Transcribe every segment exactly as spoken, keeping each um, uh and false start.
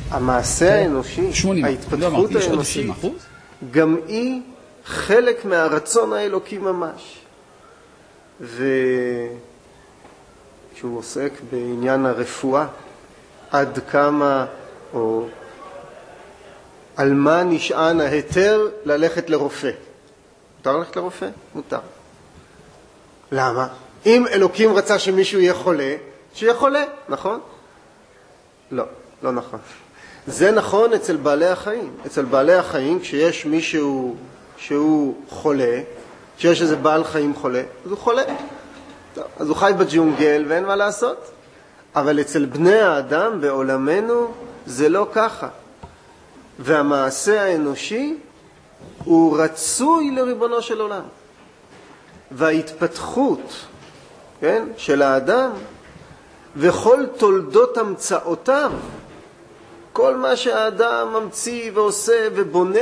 המעשה האנושי, ההתפתחות האנושית, גם היא חלק מהרצון האלוקי ממש. וכשהוא עוסק בעניין הרפואה, עד כמה או על מה נשען ההיתר ללכת לרופא. מותר ללכת לרופא? מותר. למה? אם אלוקים רצה שמישהו יהיה חולה, שיהיה חולה, נכון? לא, לא נכון. זה נכון אצל בעלי החיים. אצל בעלי החיים, כשיש מישהו שהוא חולה, כשיש איזה בעל חיים חולה, אז הוא חולה. אז הוא חי בג'ונגל ואין מה לעשות. אבל אצל בני האדם בעולמנו זה לא ככה. והמעשה האנושי הוא רצוי לריבונו של עולם. וההתפתחות, כן, של האדם וכל תולדות המצאותיו, כל מה שהאדם ממציא ועושה ובונה,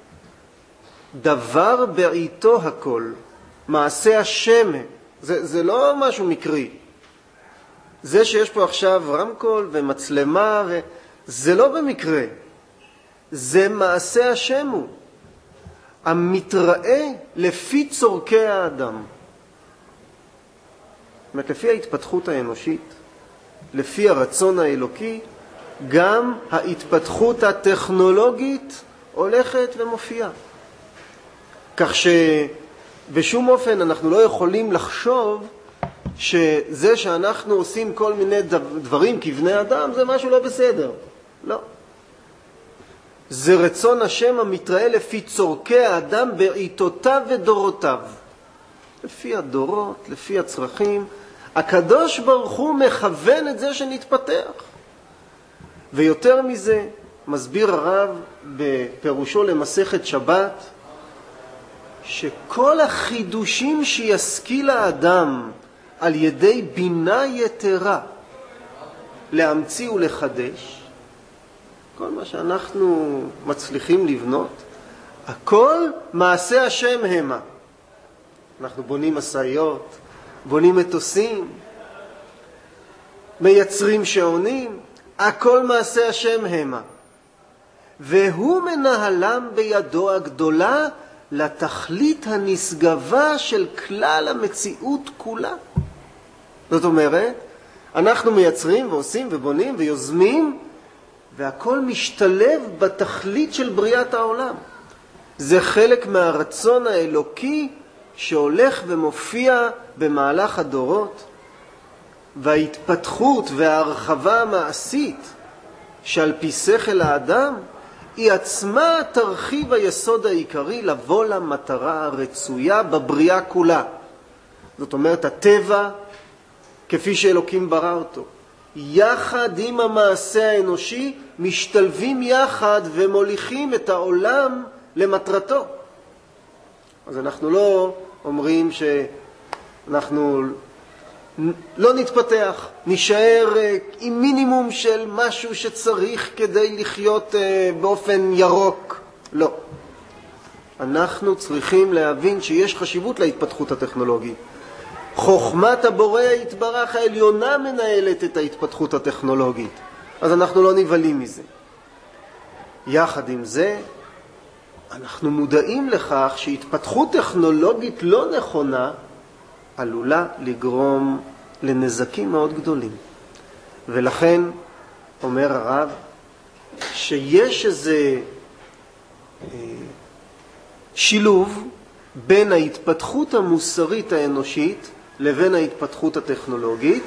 דבר בעיתו הכל. מעשה השם. זה, זה לא משהו מקרי. זה שיש פה עכשיו רמקול ומצלמה, ו... זה לא במקרה. זה מעשה השם הוא. המתראה לפי צורכי האדם. זאת אומרת, לפי ההתפתחות האנושית, לפי הרצון האלוקי, גם ההתפתחות הטכנולוגית הולכת ומופיעה. כך שבשום אופן אנחנו לא יכולים לחשוב שזה שאנחנו עושים כל מיני דברים כבני אדם זה משהו לא בסדר. לא. זה רצון השם המתראה לפי צורכי האדם בעיתותיו ודורותיו. לפי הדורות, לפי הצרכים. הקדוש ברוך הוא מכוון את זה שנתפתח. ויותר מזה, מסביר הרב בפירושו למסכת שבת, שכל החידושים שישכיל האדם על ידי בינה יתרה להמציא ולחדש, כל מה שאנחנו מצליחים לבנות, הכל מעשה השם המה. אנחנו בונים מסעיות, בונים מטוסים, מייצרים שעונים, הכל מעשה השם המה. והוא מנהלם בידו הגדולה לתכלית הנשגבה של כלל המציאות כולה. זאת אומרת, אנחנו מייצרים ועושים ובונים ויוזמים, והכל משתלב בתכלית של בריאת העולם. זה חלק מהרצון האלוקי שהולך ומופיע במהלך הדורות, וההתפתחות וההרחבה המעשית שעל פי שכל האדם, היא עצמה תרחיב היסוד העיקרי לבוא למטרה הרצויה בבריאה כולה. זאת אומרת, הטבע כפי שאלוקים ברא אותו, יחד עם המעשה האנושי, משתלבים יחד ומוליכים את העולם למטרתו. אז אנחנו לא אומרים שאנחנו לא נתפתח, נשאר עם מינימום של משהו שצריך כדי לחיות באופן ירוק. לא. אנחנו צריכים להבין שיש חשיבות להתפתחות הטכנולוגית. חוכמת הבורא יתברך העליונה מנהלת את ההתפתחות הטכנולוגית. אז אנחנו לא נבלים מזה. יחד עם זה, אנחנו מודעים לכך שהתפתחות טכנולוגית לא נכונה עלולה לגרום לנזקים מאוד גדולים. ולכן אומר הרב שיש איזה אה, שילוב בין ההתפתחות המוסרית האנושית לבין ההתפתחות הטכנולוגית,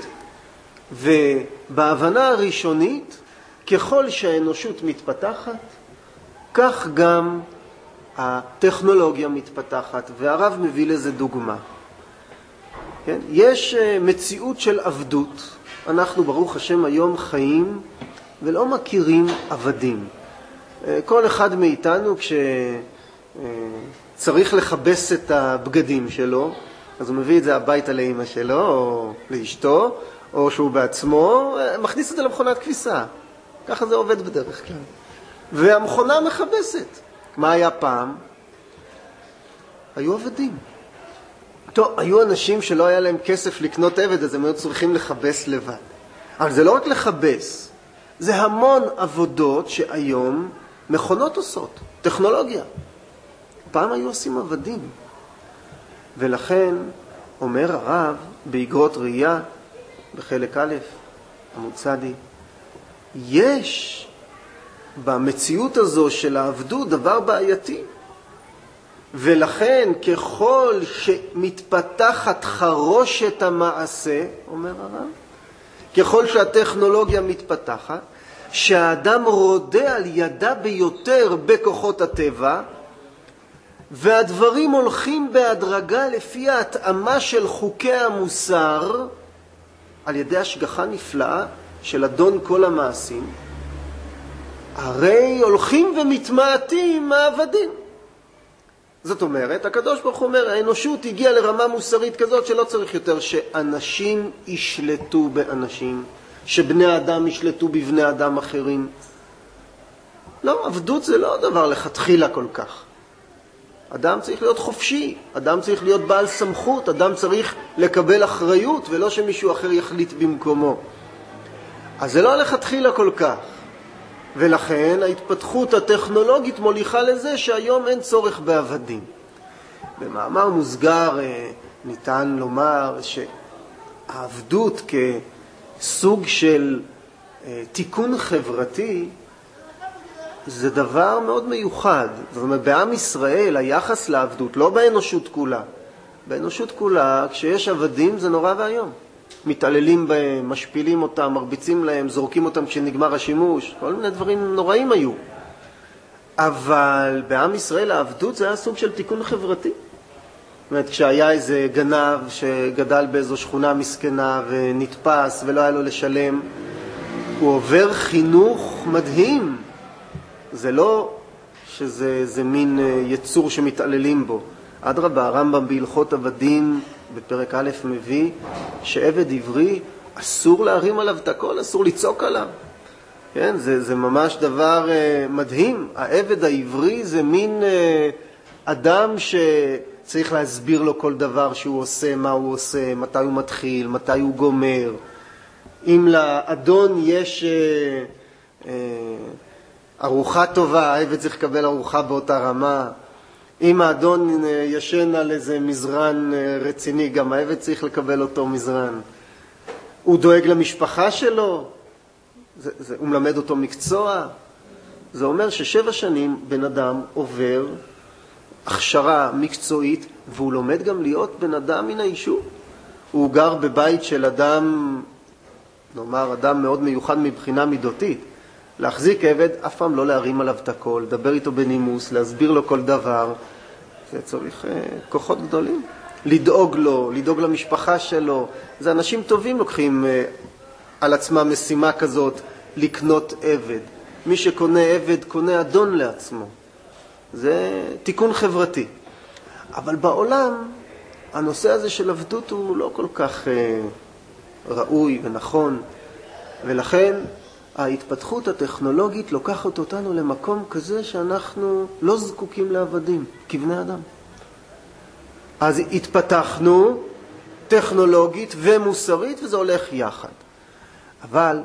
ובהבנה הראשונית, ככל שהאנושות מתפתחת, כך גם הטכנולוגיה מתפתחת, והרב מביא לזה דוגמה. כן? יש מציאות של עבדות. אנחנו ברוך השם היום חיים ולא מכירים עבדים. כל אחד מאיתנו כשצריך לחבס את הבגדים שלו, אז הוא מביא את זה הביתה לאמא שלו או לאשתו, או שהוא בעצמו מכניס את זה למכונת כביסה. ככה זה עובד בדרך כלל. והמכונה מחבסת. מה היה פעם? היו עבדים. טוב, היו אנשים שלא היה להם כסף לקנות עבד, אז הם היו צריכים לחבס לבד. אבל זה לא רק לחבס, זה המון עבודות שהיום מכונות עושות, טכנולוגיה. פעם היו עושים עבדים. ולכן אומר הרב באגרות ראייה, בחלק א', עמוד צדי, יש במציאות הזו של העבדות דבר בעייתי. ולכן ככל שמתפתחת חרושת המעשה, אומר הרב, ככל שהטכנולוגיה מתפתחת, שהאדם רודה על ידה ביותר בכוחות הטבע, והדברים הולכים בהדרגה לפי ההתאמה של חוקי המוסר, על ידי השגחה נפלאה של אדון כל המעשים, הרי הולכים ומתמעטים העבדים. זאת אומרת, הקדוש ברוך הוא אומר, האנושות הגיעה לרמה מוסרית כזאת שלא צריך יותר שאנשים ישלטו באנשים, שבני אדם ישלטו בבני אדם אחרים. לא, עבדות זה לא דבר לכתחילה כל כך. אדם צריך להיות חופשי, אדם צריך להיות בעל סמכות, אדם צריך לקבל אחריות ולא שמישהו אחר יחליט במקומו. אז זה לא לכתחילה כל כך. ולכן ההתפתחות הטכנולוגית מוליכה לזה שהיום אין צורך בעבדים. במאמר מוסגר ניתן לומר שהעבדות כסוג של תיקון חברתי זה דבר מאוד מיוחד. זאת אומרת, בעם ישראל היחס לעבדות, לא באנושות כולה. באנושות כולה, כשיש עבדים זה נורא והיום. מתעללים בהם, משפילים אותם, מרביצים להם, זורקים אותם כשנגמר השימוש. כל מיני דברים נוראים היו. אבל בעם ישראל העבדות זה היה סוג של תיקון חברתי. זאת אומרת, כשהיה איזה גנב שגדל באיזו שכונה מסכנה ונתפס ולא היה לו לשלם, הוא עובר חינוך מדהים. זה לא שזה זה מין יצור שמתעללים בו. אדרבה, הרמב"ם בהלכות עבדים בפרק א' מביא שעבד עברי אסור להרים עליו את הכל, אסור לצעוק עליו. כן, זה, זה ממש דבר uh, מדהים. העבד העברי זה מין uh, אדם שצריך להסביר לו כל דבר שהוא עושה, מה הוא עושה, מתי הוא מתחיל, מתי הוא גומר. אם לאדון יש uh, uh, ארוחה טובה, העבד צריך לקבל ארוחה באותה רמה. אם האדון ישן על איזה מזרן רציני, גם העבד צריך לקבל אותו מזרן. הוא דואג למשפחה שלו, זה, זה, הוא מלמד אותו מקצוע. זה אומר ששבע שנים בן אדם עובר הכשרה מקצועית, והוא לומד גם להיות בן אדם מן היישוב. הוא גר בבית של אדם, נאמר, אדם מאוד מיוחד מבחינה מידותית. להחזיק עבד, אף פעם לא להרים עליו את הכל, לדבר איתו בנימוס, להסביר לו כל דבר. זה צריך uh, כוחות גדולים. לדאוג לו, לדאוג למשפחה שלו. זה אנשים טובים לוקחים uh, על עצמם משימה כזאת, לקנות עבד. מי שקונה עבד, קונה אדון לעצמו. זה תיקון חברתי. אבל בעולם, הנושא הזה של עבדות הוא לא כל כך uh, ראוי ונכון. ולכן, ההתפתחות הטכנולוגית לוקחת אותנו למקום כזה שאנחנו לא זקוקים לעבדים, כבני אדם. אז התפתחנו טכנולוגית ומוסרית, וזה הולך יחד. אבל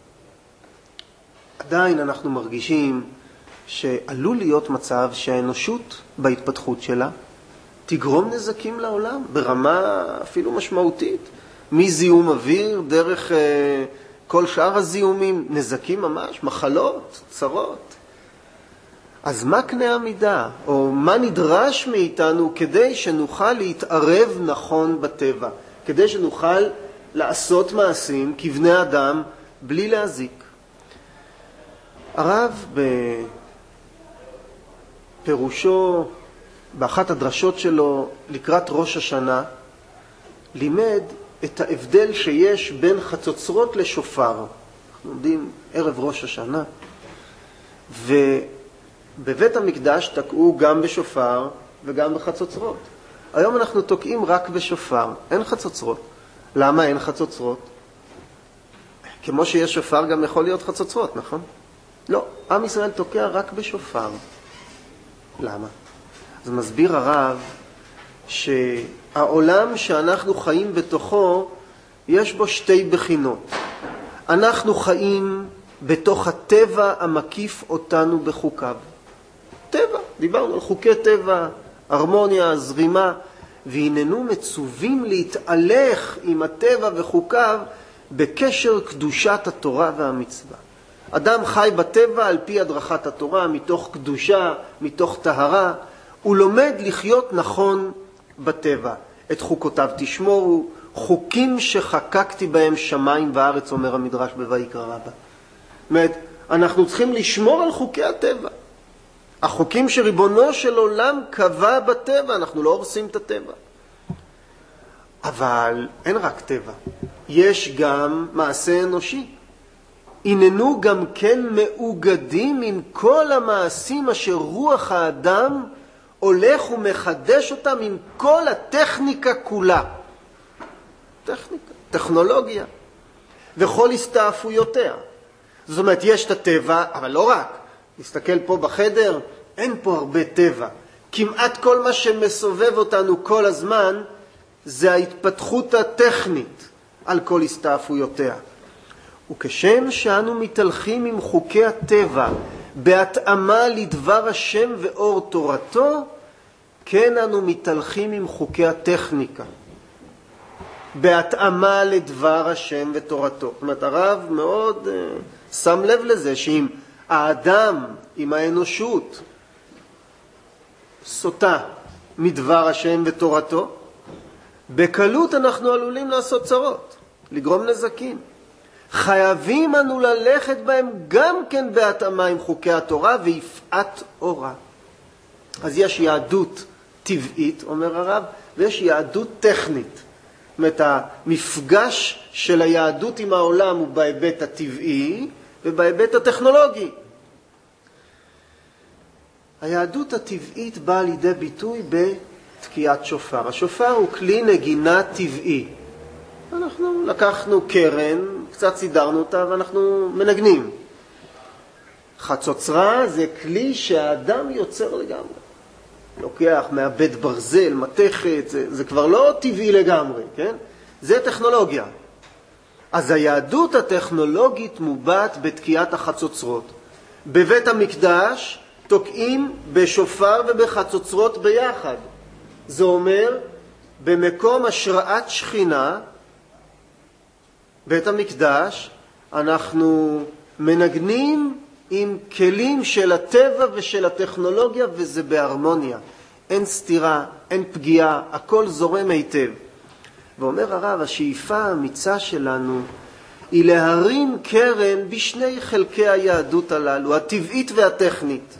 עדיין אנחנו מרגישים שעלול להיות מצב שהאנושות בהתפתחות שלה תגרום נזקים לעולם, ברמה אפילו משמעותית. מזיהום אוויר, דרך כל שאר הזיהומים, נזקים ממש, מחלות, צרות. אז מה קנה המידה, או מה נדרש מאיתנו כדי שנוכל להתערב נכון בטבע, כדי שנוכל לעשות מעשים כבני אדם בלי להזיק? הרב בפירושו, באחת הדרשות שלו לקראת ראש השנה, לימד את ההבדל שיש בין חצוצרות לשופר. אנחנו יודעים ערב ראש השנה, ובבית המקדש תקעו גם בשופר וגם בחצוצרות. היום אנחנו תוקעים רק בשופר, אין חצוצרות. למה אין חצוצרות? כמו שיש שופר גם יכול להיות חצוצרות, נכון? לא, עם ישראל תוקע רק בשופר. למה? אז מסביר הרב שהעולם שאנחנו חיים בתוכו יש בו שתי בחינות. אנחנו חיים בתוך הטבע המקיף אותנו בחוקיו. טבע, דיברנו על חוקי טבע, הרמוניה, זרימה, והננו מצווים להתהלך עם הטבע וחוקיו בקשר קדושת התורה והמצווה. אדם חי בטבע על פי הדרכת התורה, מתוך קדושה, מתוך טהרה, הוא לומד לחיות נכון בטבע. את חוקותיו תשמורו, חוקים שחקקתי בהם שמיים וארץ, אומר המדרש בויקרא רבה. זאת אומרת, אנחנו צריכים לשמור על חוקי הטבע. החוקים שריבונו של עולם קבע בטבע, אנחנו לא הורסים את הטבע. אבל אין רק טבע, יש גם מעשה אנושי. הננו גם כן מאוגדים עם כל המעשים אשר רוח האדם הולך ומחדש אותם עם כל הטכניקה כולה. טכניקה, טכנולוגיה, וכל הסתעפויותיה. זאת אומרת, יש את הטבע, אבל לא רק. נסתכל פה בחדר, אין פה הרבה טבע. כמעט כל מה שמסובב אותנו כל הזמן, זה ההתפתחות הטכנית על כל הסתעפויותיה. וכשם שאנו מתהלכים עם חוקי הטבע, בהתאמה לדבר השם ואור תורתו, כן אנו מתהלכים עם חוקי הטכניקה, בהתאמה לדבר השם ותורתו. זאת אומרת, הרב מאוד uh, שם לב לזה, שאם האדם, עם האנושות, סוטה מדבר השם ותורתו, בקלות אנחנו עלולים לעשות צרות, לגרום נזקים. חייבים אנו ללכת בהם גם כן בהתאמה עם חוקי התורה ויפעת אורה. אז יש יהדות טבעית, אומר הרב, ויש יהדות טכנית. זאת אומרת, המפגש של היהדות עם העולם הוא בהיבט הטבעי ובהיבט הטכנולוגי. היהדות הטבעית באה לידי ביטוי בתקיעת שופר. השופר הוא כלי נגינה טבעי. אנחנו לקחנו קרן, קצת סידרנו אותה ואנחנו מנגנים. חצוצרה זה כלי שהאדם יוצר לגמרי. לוקח, מאבד ברזל, מתכת, זה, זה כבר לא טבעי לגמרי, כן? זה טכנולוגיה. אז היהדות הטכנולוגית מובעת בתקיעת החצוצרות. בבית המקדש תוקעים בשופר ובחצוצרות ביחד. זה אומר, במקום השראת שכינה, בית המקדש, אנחנו מנגנים עם כלים של הטבע ושל הטכנולוגיה, וזה בהרמוניה. אין סתירה, אין פגיעה, הכל זורם היטב. ואומר הרב, השאיפה האמיצה שלנו היא להרים קרן בשני חלקי היהדות הללו, הטבעית והטכנית.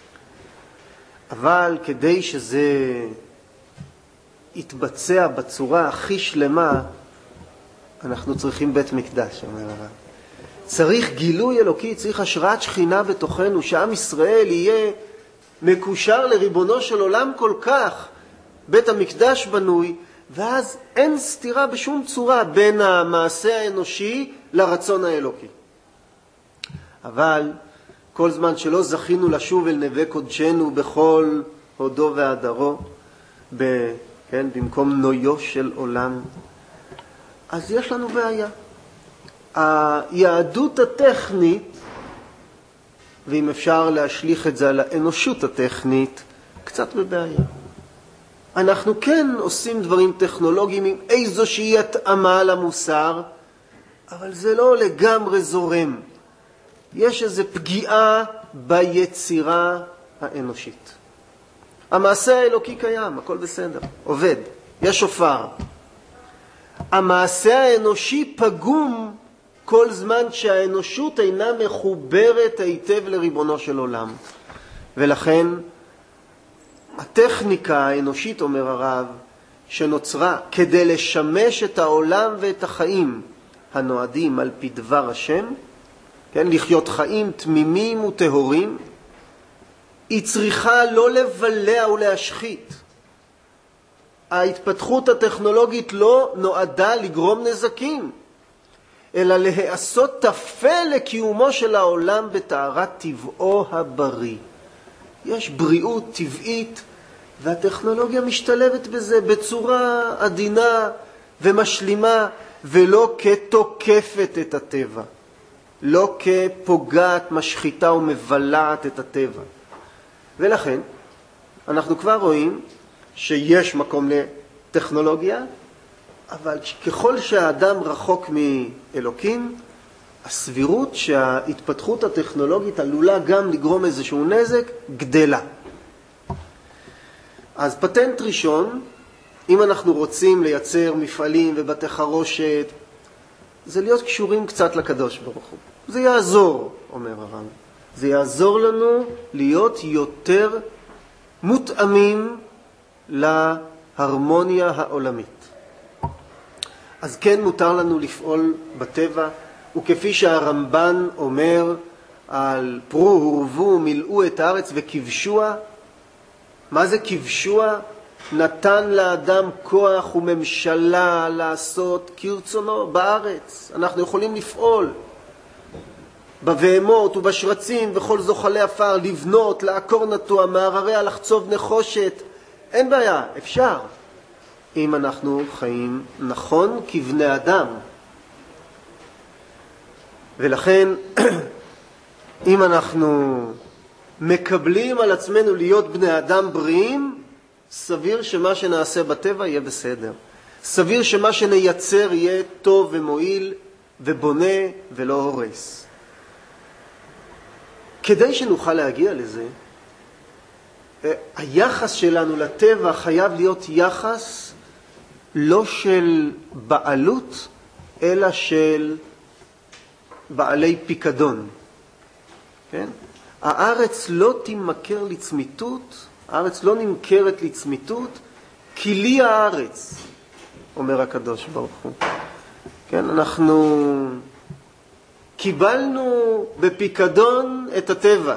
אבל כדי שזה יתבצע בצורה הכי שלמה, אנחנו צריכים בית מקדש, אומר הרב. צריך גילוי אלוקי, צריך השראת שכינה בתוכנו, שעם ישראל יהיה מקושר לריבונו של עולם כל כך. בית המקדש בנוי, ואז אין סתירה בשום צורה בין המעשה האנושי לרצון האלוקי. אבל כל זמן שלא זכינו לשוב אל נווה קודשנו בכל הודו והדרו, ב, כן, במקום נויו של עולם, אז יש לנו בעיה. היהדות הטכנית, ואם אפשר להשליך את זה על האנושות הטכנית, קצת בבעיה. אנחנו כן עושים דברים טכנולוגיים עם איזושהי התאמה למוסר, אבל זה לא לגמרי זורם. יש איזו פגיעה ביצירה האנושית. המעשה האלוקי קיים, הכל בסדר, עובד, יש שופר. המעשה האנושי פגום כל זמן שהאנושות אינה מחוברת היטב לריבונו של עולם. ולכן הטכניקה האנושית, אומר הרב, שנוצרה כדי לשמש את העולם ואת החיים הנועדים על פי דבר השם, כן, לחיות חיים תמימים וטהורים, היא צריכה לא לבלע ולהשחית. ההתפתחות הטכנולוגית לא נועדה לגרום נזקים, אלא להיעשות תפה לקיומו של העולם בטהרת טבעו הבריא. יש בריאות טבעית, והטכנולוגיה משתלבת בזה בצורה עדינה ומשלימה, ולא כתוקפת את הטבע. לא כפוגעת, משחיתה ומבלעת את הטבע. ולכן, אנחנו כבר רואים שיש מקום לטכנולוגיה, אבל ככל שהאדם רחוק מאלוקים, הסבירות שההתפתחות הטכנולוגית עלולה גם לגרום איזשהו נזק גדלה. אז פטנט ראשון, אם אנחנו רוצים לייצר מפעלים ובתי חרושת, זה להיות קשורים קצת לקדוש ברוך הוא. זה יעזור, אומר הרב. זה יעזור לנו להיות יותר מותאמים להרמוניה העולמית. אז כן מותר לנו לפעול בטבע, וכפי שהרמב"ן אומר על פרו הורבו מילאו את הארץ וכבשוה, מה זה כבשוה? נתן לאדם כוח וממשלה לעשות כרצונו בארץ. אנחנו יכולים לפעול בבהמות ובשרצים וכל זוחלי אפר, לבנות, לעקור נטוע, מהרריה, לחצוב נחושת. אין בעיה, אפשר. אם אנחנו חיים נכון כבני אדם. ולכן, אם אנחנו מקבלים על עצמנו להיות בני אדם בריאים, סביר שמה שנעשה בטבע יהיה בסדר. סביר שמה שנייצר יהיה טוב ומועיל ובונה ולא הורס. כדי שנוכל להגיע לזה, היחס שלנו לטבע חייב להיות יחס לא של בעלות, אלא של בעלי פיקדון. כן? הארץ לא תימכר לצמיתות, הארץ לא נמכרת לצמיתות, כי לי הארץ, אומר הקדוש ברוך הוא. כן, אנחנו קיבלנו בפיקדון את הטבע.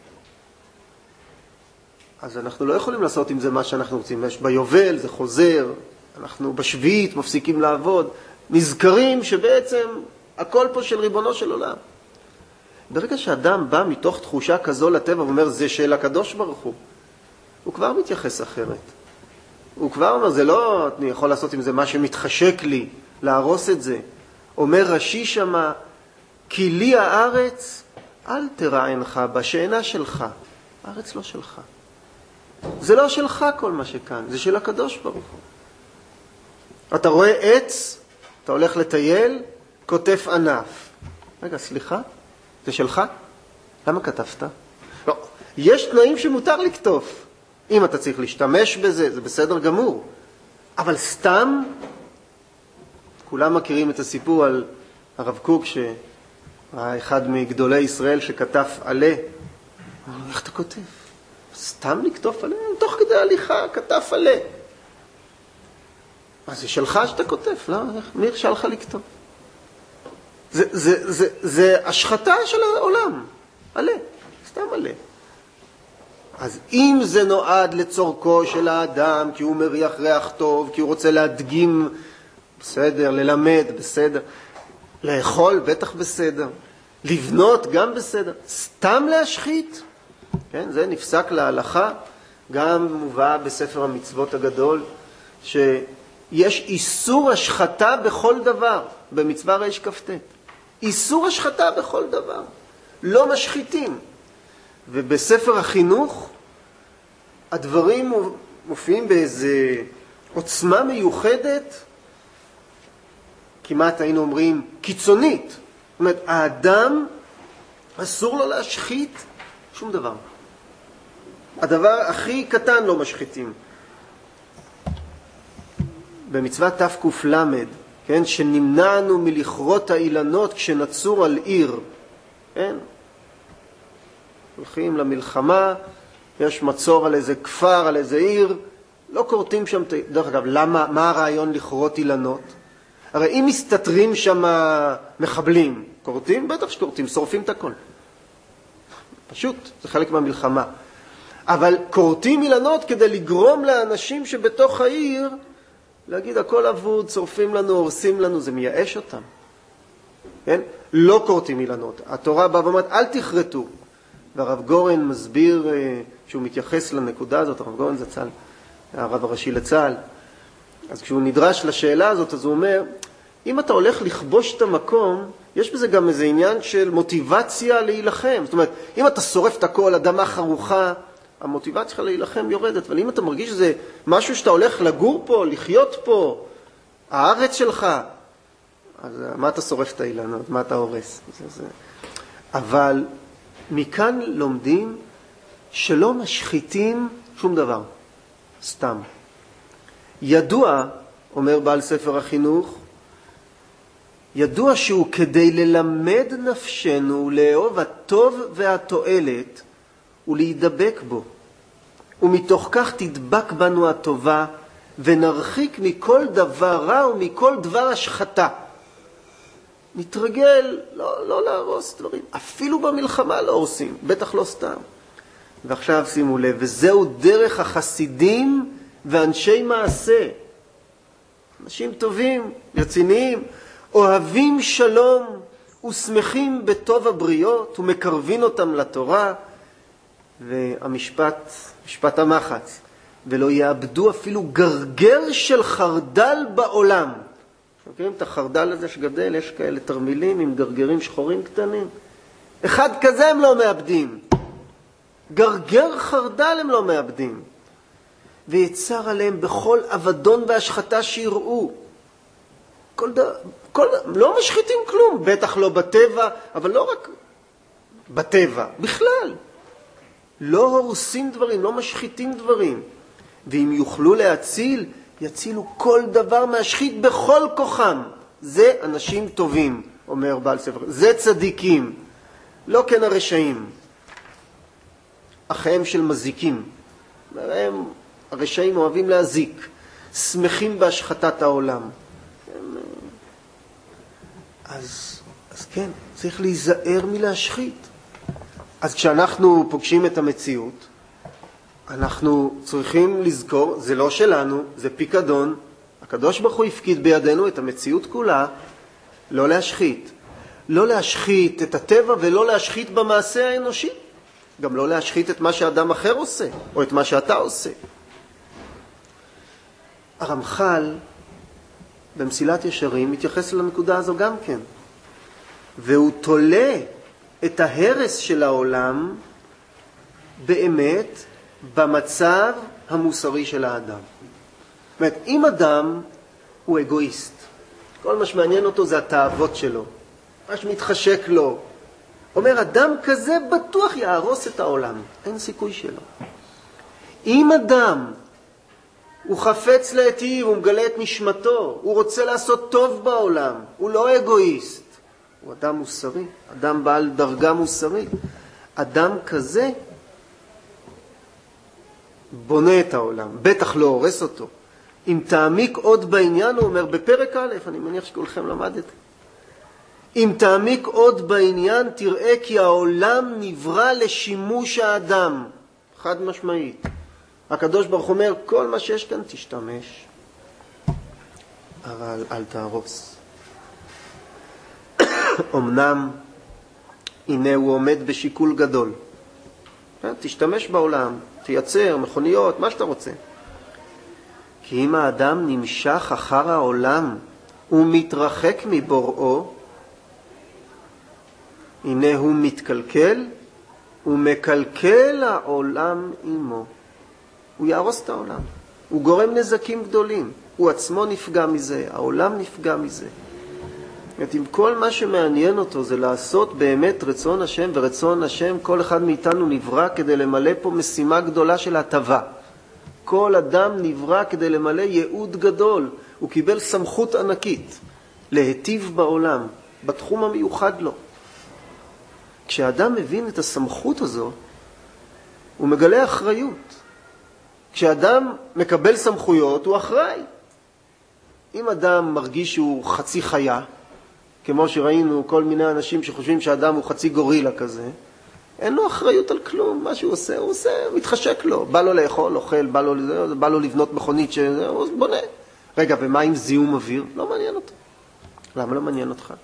אז אנחנו לא יכולים לעשות עם זה מה שאנחנו רוצים. יש ביובל, זה חוזר, אנחנו בשביעית מפסיקים לעבוד, נזכרים שבעצם הכל פה של ריבונו של עולם. ברגע שאדם בא מתוך תחושה כזו לטבע ואומר, זה של הקדוש ברוך הוא, הוא כבר מתייחס אחרת. הוא כבר אומר, זה לא, אני יכול לעשות עם זה מה שמתחשק לי, להרוס את זה. אומר רש"י שמה, כי לי הארץ, אל תרע עינך בה, שאינה שלך. הארץ לא שלך. זה לא שלך כל מה שכאן, זה של הקדוש ברוך הוא. אתה רואה עץ, אתה הולך לטייל, כותף ענף. רגע, סליחה? זה שלך? למה כתבת? לא, יש תנאים שמותר לכתוב. אם אתה צריך להשתמש בזה, זה בסדר גמור. אבל סתם, כולם מכירים את הסיפור על הרב קוק, שאחד מגדולי ישראל שכתב עלה. איך אתה כותב? סתם לכתוב עלה? תוך כדי הליכה כתב עלה. אז זה שלך שאתה כותב, לא? מי הרשה לך לכתוב? זה, זה, זה, זה השחתה של העולם. עלה, סתם עלה. אז אם זה נועד לצורכו של האדם, כי הוא מריח ריח טוב, כי הוא רוצה להדגים, בסדר, ללמד, בסדר, לאכול, בטח בסדר, לבנות, גם בסדר, סתם להשחית, כן, זה נפסק להלכה, גם מובא בספר המצוות הגדול, שיש איסור השחתה בכל דבר, במצווה רש כ"ט. איסור השחתה בכל דבר, לא משחיתים. ובספר החינוך הדברים מופיעים באיזה עוצמה מיוחדת, כמעט היינו אומרים קיצונית. זאת אומרת, האדם אסור לו להשחית שום דבר. הדבר הכי קטן לא משחיתים. במצוות תק"ל, כן, שנמנענו מלכרות האילנות כשנצור על עיר. כן? הולכים למלחמה, יש מצור על איזה כפר, על איזה עיר, לא קורטים שם, דרך אגב, למה, מה הרעיון לכרות אילנות? הרי אם מסתתרים שם מחבלים, קורטים? בטח שקורטים, שורפים את הכל. פשוט, זה חלק מהמלחמה. אבל קורטים אילנות כדי לגרום לאנשים שבתוך העיר, להגיד הכל אבוד, שורפים לנו, הורסים לנו, זה מייאש אותם. כן? לא קורטים אילנות. התורה באה ואומרת, אל תכרתו. והרב גורן מסביר שהוא מתייחס לנקודה הזאת, הרב גורן זה צה"ל, הרב הראשי לצה"ל. אז כשהוא נדרש לשאלה הזאת, אז הוא אומר, אם אתה הולך לכבוש את המקום, יש בזה גם איזה עניין של מוטיבציה להילחם. זאת אומרת, אם אתה שורף את הכל, אדמה חרוכה, המוטיבציה שלך להילחם יורדת. אבל אם אתה מרגיש שזה משהו שאתה הולך לגור פה, לחיות פה, הארץ שלך, אז מה אתה שורף את האילנות? מה אתה הורס? זה, זה. אבל מכאן לומדים שלא משחיתים שום דבר, סתם. ידוע, אומר בעל ספר החינוך, ידוע שהוא כדי ללמד נפשנו לאהוב הטוב והתועלת ולהידבק בו. ומתוך כך תדבק בנו הטובה ונרחיק מכל דבר רע ומכל דבר השחתה. נתרגל לא, לא להרוס דברים. אפילו במלחמה לא עושים, בטח לא סתם. ועכשיו שימו לב, וזהו דרך החסידים ואנשי מעשה. אנשים טובים, רציניים, אוהבים שלום ושמחים בטוב הבריות ומקרבין אותם לתורה. והמשפט, משפט המחץ, ולא יאבדו אפילו גרגר של חרדל בעולם. מכירים את החרדל הזה שגדל? יש כאלה תרמילים עם גרגרים שחורים קטנים. אחד כזה הם לא מאבדים. גרגר חרדל הם לא מאבדים. ויצר עליהם בכל אבדון והשחתה שיראו. כל ד... כל... לא משחיתים כלום, בטח לא בטבע, אבל לא רק בטבע, בכלל. לא הורסים דברים, לא משחיתים דברים. ואם יוכלו להציל, יצילו כל דבר מהשחית בכל כוחם. זה אנשים טובים, אומר בעל ספר. זה צדיקים, לא כן הרשעים. אחיהם של מזיקים. הם, הרשעים אוהבים להזיק, שמחים בהשחתת העולם. הם... אז, אז כן, צריך להיזהר מלהשחית. אז כשאנחנו פוגשים את המציאות, אנחנו צריכים לזכור, זה לא שלנו, זה פיקדון. הקדוש ברוך הוא הפקיד בידינו את המציאות כולה, לא להשחית. לא להשחית את הטבע ולא להשחית במעשה האנושי. גם לא להשחית את מה שאדם אחר עושה, או את מה שאתה עושה. הרמח"ל במסילת ישרים מתייחס לנקודה הזו גם כן. והוא תולה את ההרס של העולם באמת במצב המוסרי של האדם. זאת אומרת, אם אדם הוא אגואיסט, כל מה שמעניין אותו זה התאוות שלו, מה שמתחשק לו, אומר, אדם כזה בטוח יהרוס את העולם. אין סיכוי שלו. אם אדם הוא חפץ להיטיב, הוא מגלה את נשמתו, הוא רוצה לעשות טוב בעולם, הוא לא אגואיסט, הוא אדם מוסרי, אדם בעל דרגה מוסרית. אדם כזה בונה את העולם, בטח לא הורס אותו. אם תעמיק עוד בעניין, הוא אומר בפרק א', אני מניח שכולכם למדתם, אם תעמיק עוד בעניין, תראה כי העולם נברא לשימוש האדם. חד משמעית. הקדוש ברוך הוא אומר, כל מה שיש כאן תשתמש, אבל אל תהרוס. אמנם, הנה הוא עומד בשיקול גדול. תשתמש בעולם, תייצר, מכוניות, מה שאתה רוצה. כי אם האדם נמשך אחר העולם ומתרחק מבוראו, הנה הוא מתקלקל ומקלקל העולם עמו. הוא יהרוס את העולם. הוא גורם נזקים גדולים. הוא עצמו נפגע מזה, העולם נפגע מזה. זאת אם כל מה שמעניין אותו זה לעשות באמת רצון השם, ורצון השם כל אחד מאיתנו נברא כדי למלא פה משימה גדולה של הטבה. כל אדם נברא כדי למלא ייעוד גדול. הוא קיבל סמכות ענקית להיטיב בעולם, בתחום המיוחד לו. כשאדם מבין את הסמכות הזו, הוא מגלה אחריות. כשאדם מקבל סמכויות, הוא אחראי. אם אדם מרגיש שהוא חצי חיה, כמו שראינו כל מיני אנשים שחושבים שאדם הוא חצי גורילה כזה, אין לו אחריות על כלום. מה שהוא עושה, הוא עושה, הוא מתחשק לו. בא לו לאכול, אוכל, בא לו, בא לו לבנות מכונית, הוא בונה. רגע, ומה עם זיהום אוויר? לא מעניין אותו. למה לא מעניין אותך?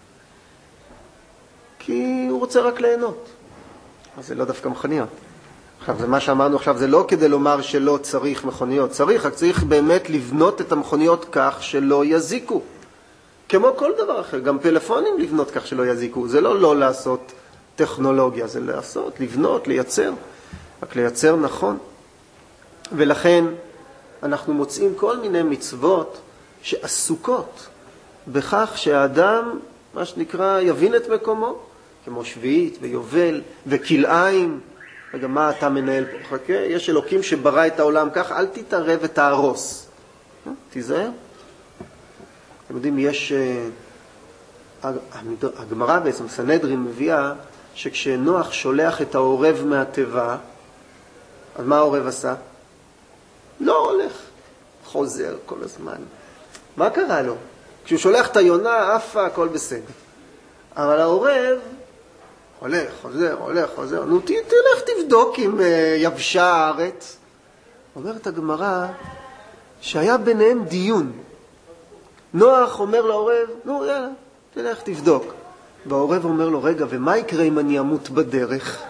כי הוא רוצה רק ליהנות. אז זה לא דווקא מכוניות. עכשיו, זה מה שאמרנו עכשיו, זה לא כדי לומר שלא צריך מכוניות. צריך, רק צריך באמת לבנות את המכוניות כך שלא יזיקו. כמו כל דבר אחר, גם פלאפונים לבנות כך שלא יזיקו. זה לא לא לעשות טכנולוגיה, זה לעשות, לבנות, לייצר, רק לייצר נכון. ולכן אנחנו מוצאים כל מיני מצוות שעסוקות בכך שהאדם, מה שנקרא, יבין את מקומו, כמו שביעית ויובל וכלאיים. וגם מה אתה מנהל פה? חכה, יש אלוקים שברא את העולם כך, אל תתערב ותהרוס. תיזהר. אתם יודעים, יש... הגמרא בעצם, סנהדרין מביאה, שכשנוח שולח את העורב מהטבע, אז מה העורב עשה? לא הולך, חוזר כל הזמן. מה קרה לו? כשהוא שולח את היונה, אפה, הכל בסדר. אבל העורב הולך, חוזר, הולך, חוזר. נו, תלך תבדוק אם יבשה הארץ. אומרת הגמרא שהיה ביניהם דיון. נוח אומר לעורב, נו, יאללה, תלך תבדוק. והעורב אומר לו, רגע, ומה יקרה אם אני אמות בדרך?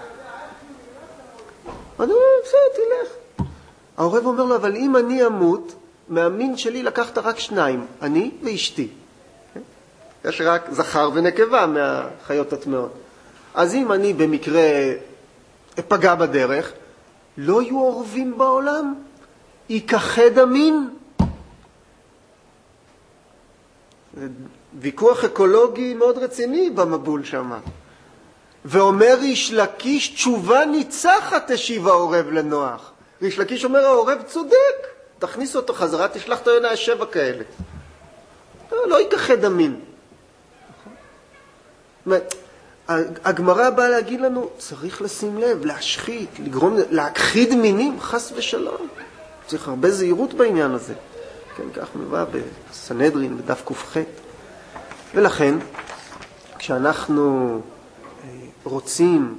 אני אומר, בסדר, תלך. העורב אומר לו, אבל אם אני אמות, מהמין שלי לקחת רק שניים, אני ואשתי. יש רק זכר ונקבה מהחיות הטמאות. אז אם אני במקרה אפגע בדרך, לא יהיו עורבים בעולם, ייכחד המין. ויכוח אקולוגי מאוד רציני במבול שם. ואומר ריש לקיש, תשובה ניצחת תשיב העורב לנוח. ריש לקיש אומר, העורב צודק, תכניס אותו חזרה, תשלח את היונה שבע כאלה. לא ייכחד המין. הגמרא באה להגיד לנו, צריך לשים לב, להשחית, לגרום, להכחיד מינים, חס ושלום. צריך הרבה זהירות בעניין הזה. כן, כך מבוא בסנהדרין, בדף ק"ח. ולכן, כשאנחנו רוצים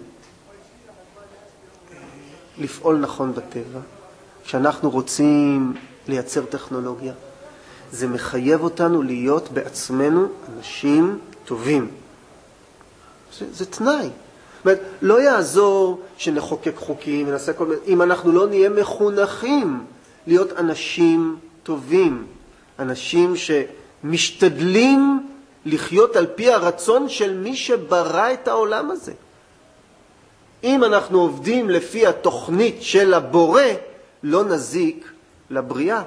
לפעול נכון בטבע, כשאנחנו רוצים לייצר טכנולוגיה, זה מחייב אותנו להיות בעצמנו אנשים טובים. זה, זה תנאי. זאת אומרת, לא יעזור שנחוקק חוקים ונעשה כל מיני, אם אנחנו לא נהיה מחונכים להיות אנשים טובים, אנשים שמשתדלים לחיות על פי הרצון של מי שברא את העולם הזה. אם אנחנו עובדים לפי התוכנית של הבורא, לא נזיק לבריאה.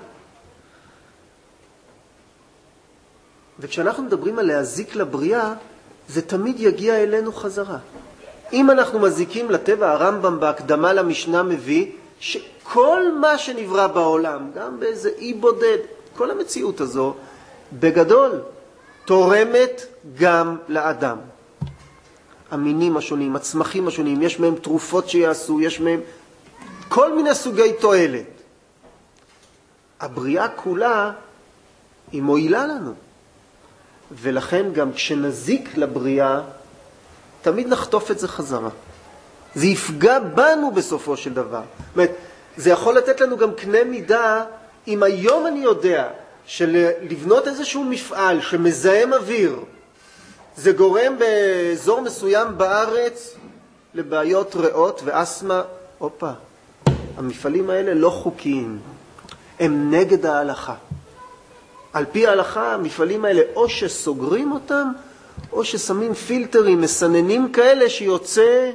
וכשאנחנו מדברים על להזיק לבריאה, זה תמיד יגיע אלינו חזרה. אם אנחנו מזיקים לטבע, הרמב"ם בהקדמה למשנה מביא שכל מה שנברא בעולם, גם באיזה אי בודד, כל המציאות הזו, בגדול, תורמת גם לאדם. המינים השונים, הצמחים השונים, יש מהם תרופות שיעשו, יש מהם כל מיני סוגי תועלת. הבריאה כולה היא מועילה לנו. ולכן גם כשנזיק לבריאה, תמיד נחטוף את זה חזרה. זה יפגע בנו בסופו של דבר. זאת אומרת, זה יכול לתת לנו גם קנה מידה, אם היום אני יודע שלבנות איזשהו מפעל שמזהם אוויר, זה גורם באזור מסוים בארץ לבעיות ריאות ואסמה, אופה, המפעלים האלה לא חוקיים, הם נגד ההלכה. על פי ההלכה, המפעלים האלה או שסוגרים אותם, או ששמים פילטרים, מסננים כאלה שיוצא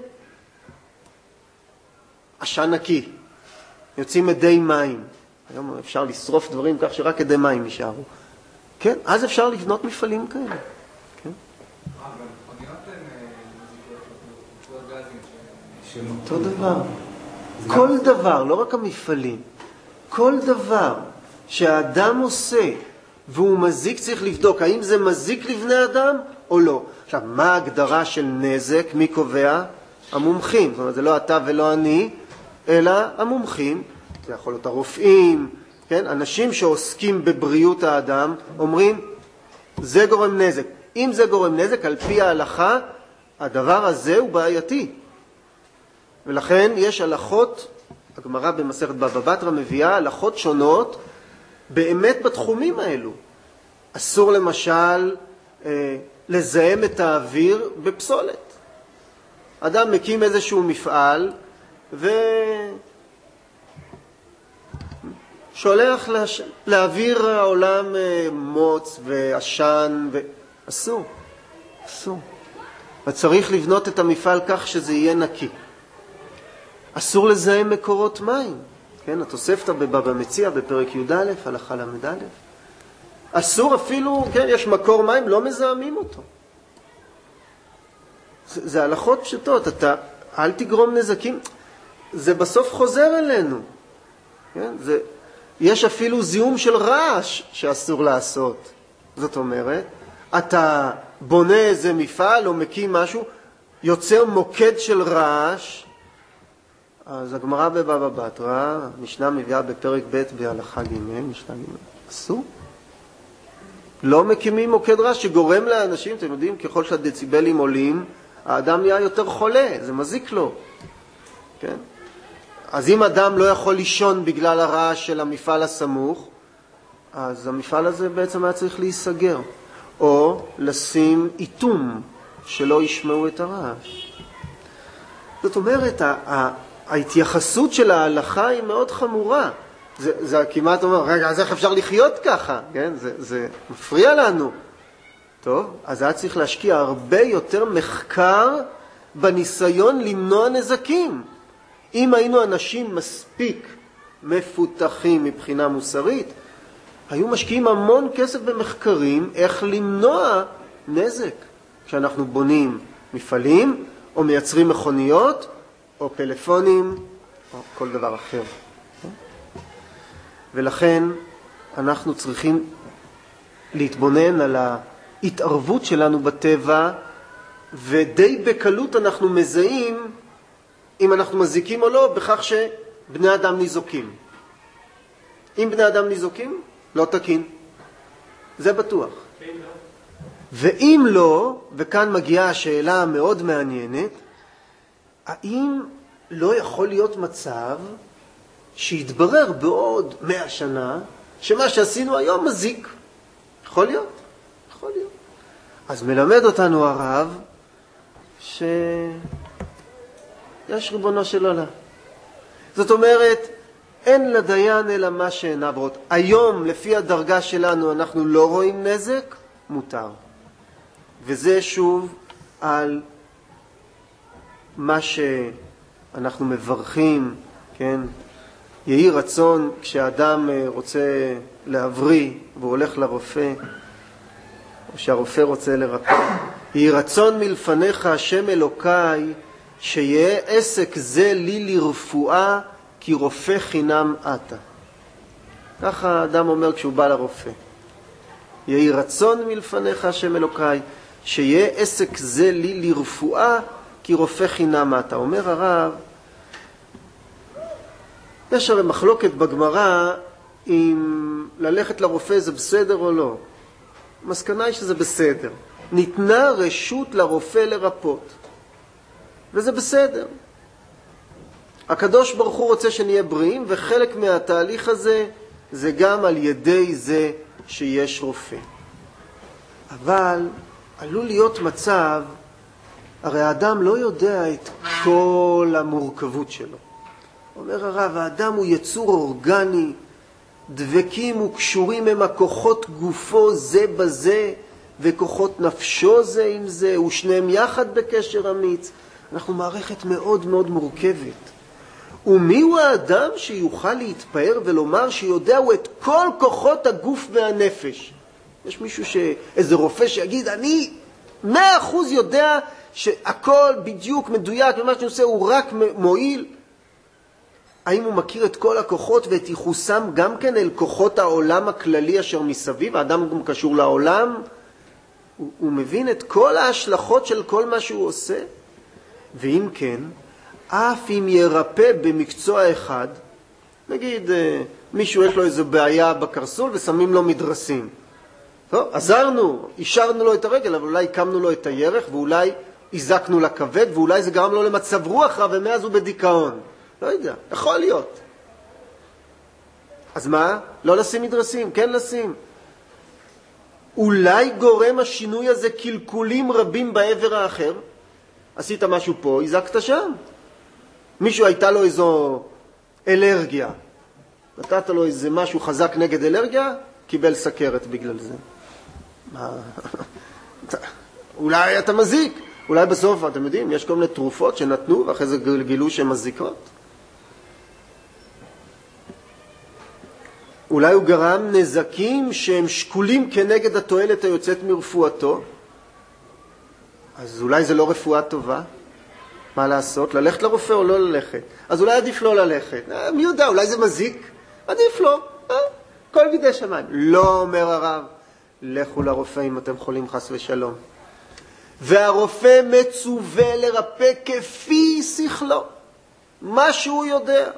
עשן נקי. יוצאים אדי מים. היום אפשר לשרוף דברים כך שרק אדי מים יישארו. כן, אז אפשר לבנות מפעלים כאלה. כן? אותו דבר. כל דבר, לא רק המפעלים. כל דבר שהאדם עושה והוא מזיק, צריך לבדוק האם זה מזיק לבני אדם או לא. עכשיו, מה ההגדרה של נזק? מי קובע? המומחים. זאת אומרת, זה לא אתה ולא אני, אלא המומחים. זה יכול להיות הרופאים, כן? אנשים שעוסקים בבריאות האדם, אומרים, זה גורם נזק. אם זה גורם נזק, על פי ההלכה, הדבר הזה הוא בעייתי. ולכן יש הלכות, הגמרא במסכת בבא בתרא מביאה הלכות שונות, באמת בתחומים האלו. אסור למשל אה, לזהם את האוויר בפסולת. אדם מקים איזשהו מפעל ושופך שולח לש... להעביר העולם מוץ ועשן, ו... אסור, אסור. וצריך לבנות את המפעל כך שזה יהיה נקי. אסור לזהם מקורות מים. כן, התוספתא בבבא מציעא בפרק י"א, הלכה למ"א. אסור אפילו, כן, יש מקור מים, לא מזהמים אותו. זה, זה הלכות פשוטות, אתה אל תגרום נזקים. זה בסוף חוזר אלינו. כן, זה, יש אפילו זיהום של רעש שאסור לעשות. זאת אומרת, אתה בונה איזה מפעל או מקים משהו, יוצר מוקד של רעש, אז הגמרא בבבא בתרא, משנה מביאה בפרק ב' בהלכה ג', משנה ג', אסור. לא מקימים מוקד רעש שגורם לאנשים, אתם יודעים, ככל שהדציבלים עולים, האדם נהיה יותר חולה, זה מזיק לו. כן? אז אם אדם לא יכול לישון בגלל הרעש של המפעל הסמוך, אז המפעל הזה בעצם היה צריך להיסגר. או לשים איתום שלא ישמעו את הרעש. זאת אומרת, ההתייחסות של ההלכה היא מאוד חמורה. זה, זה כמעט אומר, רגע, אז איך אפשר לחיות ככה? כן? זה, זה מפריע לנו. טוב, אז היה צריך להשקיע הרבה יותר מחקר בניסיון למנוע נזקים. אם היינו אנשים מספיק מפותחים מבחינה מוסרית, היו משקיעים המון כסף במחקרים איך למנוע נזק כשאנחנו בונים מפעלים או מייצרים מכוניות או פלאפונים או כל דבר אחר. ולכן אנחנו צריכים להתבונן על ההתערבות שלנו בטבע, ודי בקלות אנחנו מזהים אם אנחנו מזיקים או לא בכך שבני אדם ניזוקים. אם בני אדם ניזוקים, לא תקין. זה בטוח. ואם לא, וכאן מגיעה השאלה המאוד מעניינת, האם לא יכול להיות מצב שיתברר בעוד מאה שנה שמה שעשינו היום מזיק? יכול להיות? יכול להיות. אז מלמד אותנו הרב שיש ריבונו של עולם. זאת אומרת, אין לדיין אלא מה שאינה ברות. היום, לפי הדרגה שלנו, אנחנו לא רואים נזק, מותר. וזה שוב על מה שאנחנו מברכים, כן? יהי רצון כשאדם רוצה להבריא והוא הולך לרופא, או שהרופא רוצה לרפא. יהי רצון מלפניך השם אלוקיי, שיהיה עסק זה לי לרפואה, כי רופא חינם אתה. ככה האדם אומר כשהוא בא לרופא. יהי רצון מלפניך השם אלוקיי, שיהיה עסק זה לי לרפואה, כי רופא חינם אתה. אומר הרב, יש הרי מחלוקת בגמרא אם ללכת לרופא זה בסדר או לא. המסקנה היא שזה בסדר. ניתנה רשות לרופא לרפות. וזה בסדר. הקדוש ברוך הוא רוצה שנהיה בריאים, וחלק מהתהליך הזה זה גם על ידי זה שיש רופא. אבל עלול להיות מצב, הרי האדם לא יודע את כל המורכבות שלו. אומר הרב, האדם הוא יצור אורגני, דבקים וקשורים הם הכוחות גופו זה בזה, וכוחות נפשו זה עם זה, ושניהם יחד בקשר אמיץ. אנחנו מערכת מאוד מאוד מורכבת. ומי הוא האדם שיוכל להתפאר ולומר שיודע הוא את כל כוחות הגוף והנפש? יש מישהו, ש... איזה רופא שיגיד, אני מאה אחוז יודע שהכל בדיוק מדויק, ומה שאני עושה הוא רק מועיל. האם הוא מכיר את כל הכוחות ואת ייחוסם גם כן אל כוחות העולם הכללי אשר מסביב? האדם גם קשור לעולם. הוא, הוא מבין את כל ההשלכות של כל מה שהוא עושה? ואם כן, אף אם ירפא במקצוע אחד, נגיד מישהו יש לו איזו בעיה בקרסול ושמים לו מדרסים. טוב, עזרנו, אישרנו לו את הרגל, אבל אולי קמנו לו את הירך, ואולי הזקנו לכבד, ואולי זה גרם לו למצב רוח רע, ומאז הוא בדיכאון. לא יודע, יכול להיות. אז מה? לא לשים מדרסים, כן לשים. אולי גורם השינוי הזה קלקולים רבים בעבר האחר. עשית משהו פה, הזקת שם. מישהו הייתה לו איזו אלרגיה. נתת לו איזה משהו חזק נגד אלרגיה, קיבל סכרת בגלל זה. מה? אולי אתה מזיק, אולי בסוף, אתם יודעים, יש כל מיני תרופות שנתנו ואחרי זה גילו שהן מזיקות. אולי הוא גרם נזקים שהם שקולים כנגד התועלת היוצאת מרפואתו, אז אולי זה לא רפואה טובה. מה לעשות? ללכת לרופא או לא ללכת? אז אולי עדיף לא ללכת. אה, מי יודע, אולי זה מזיק? עדיף לא. אה? כל בידי שמיים. לא, אומר הרב, לכו לרופא אם אתם חולים חס ושלום. והרופא מצווה לרפא כפי שכלו. מה שהוא יודע.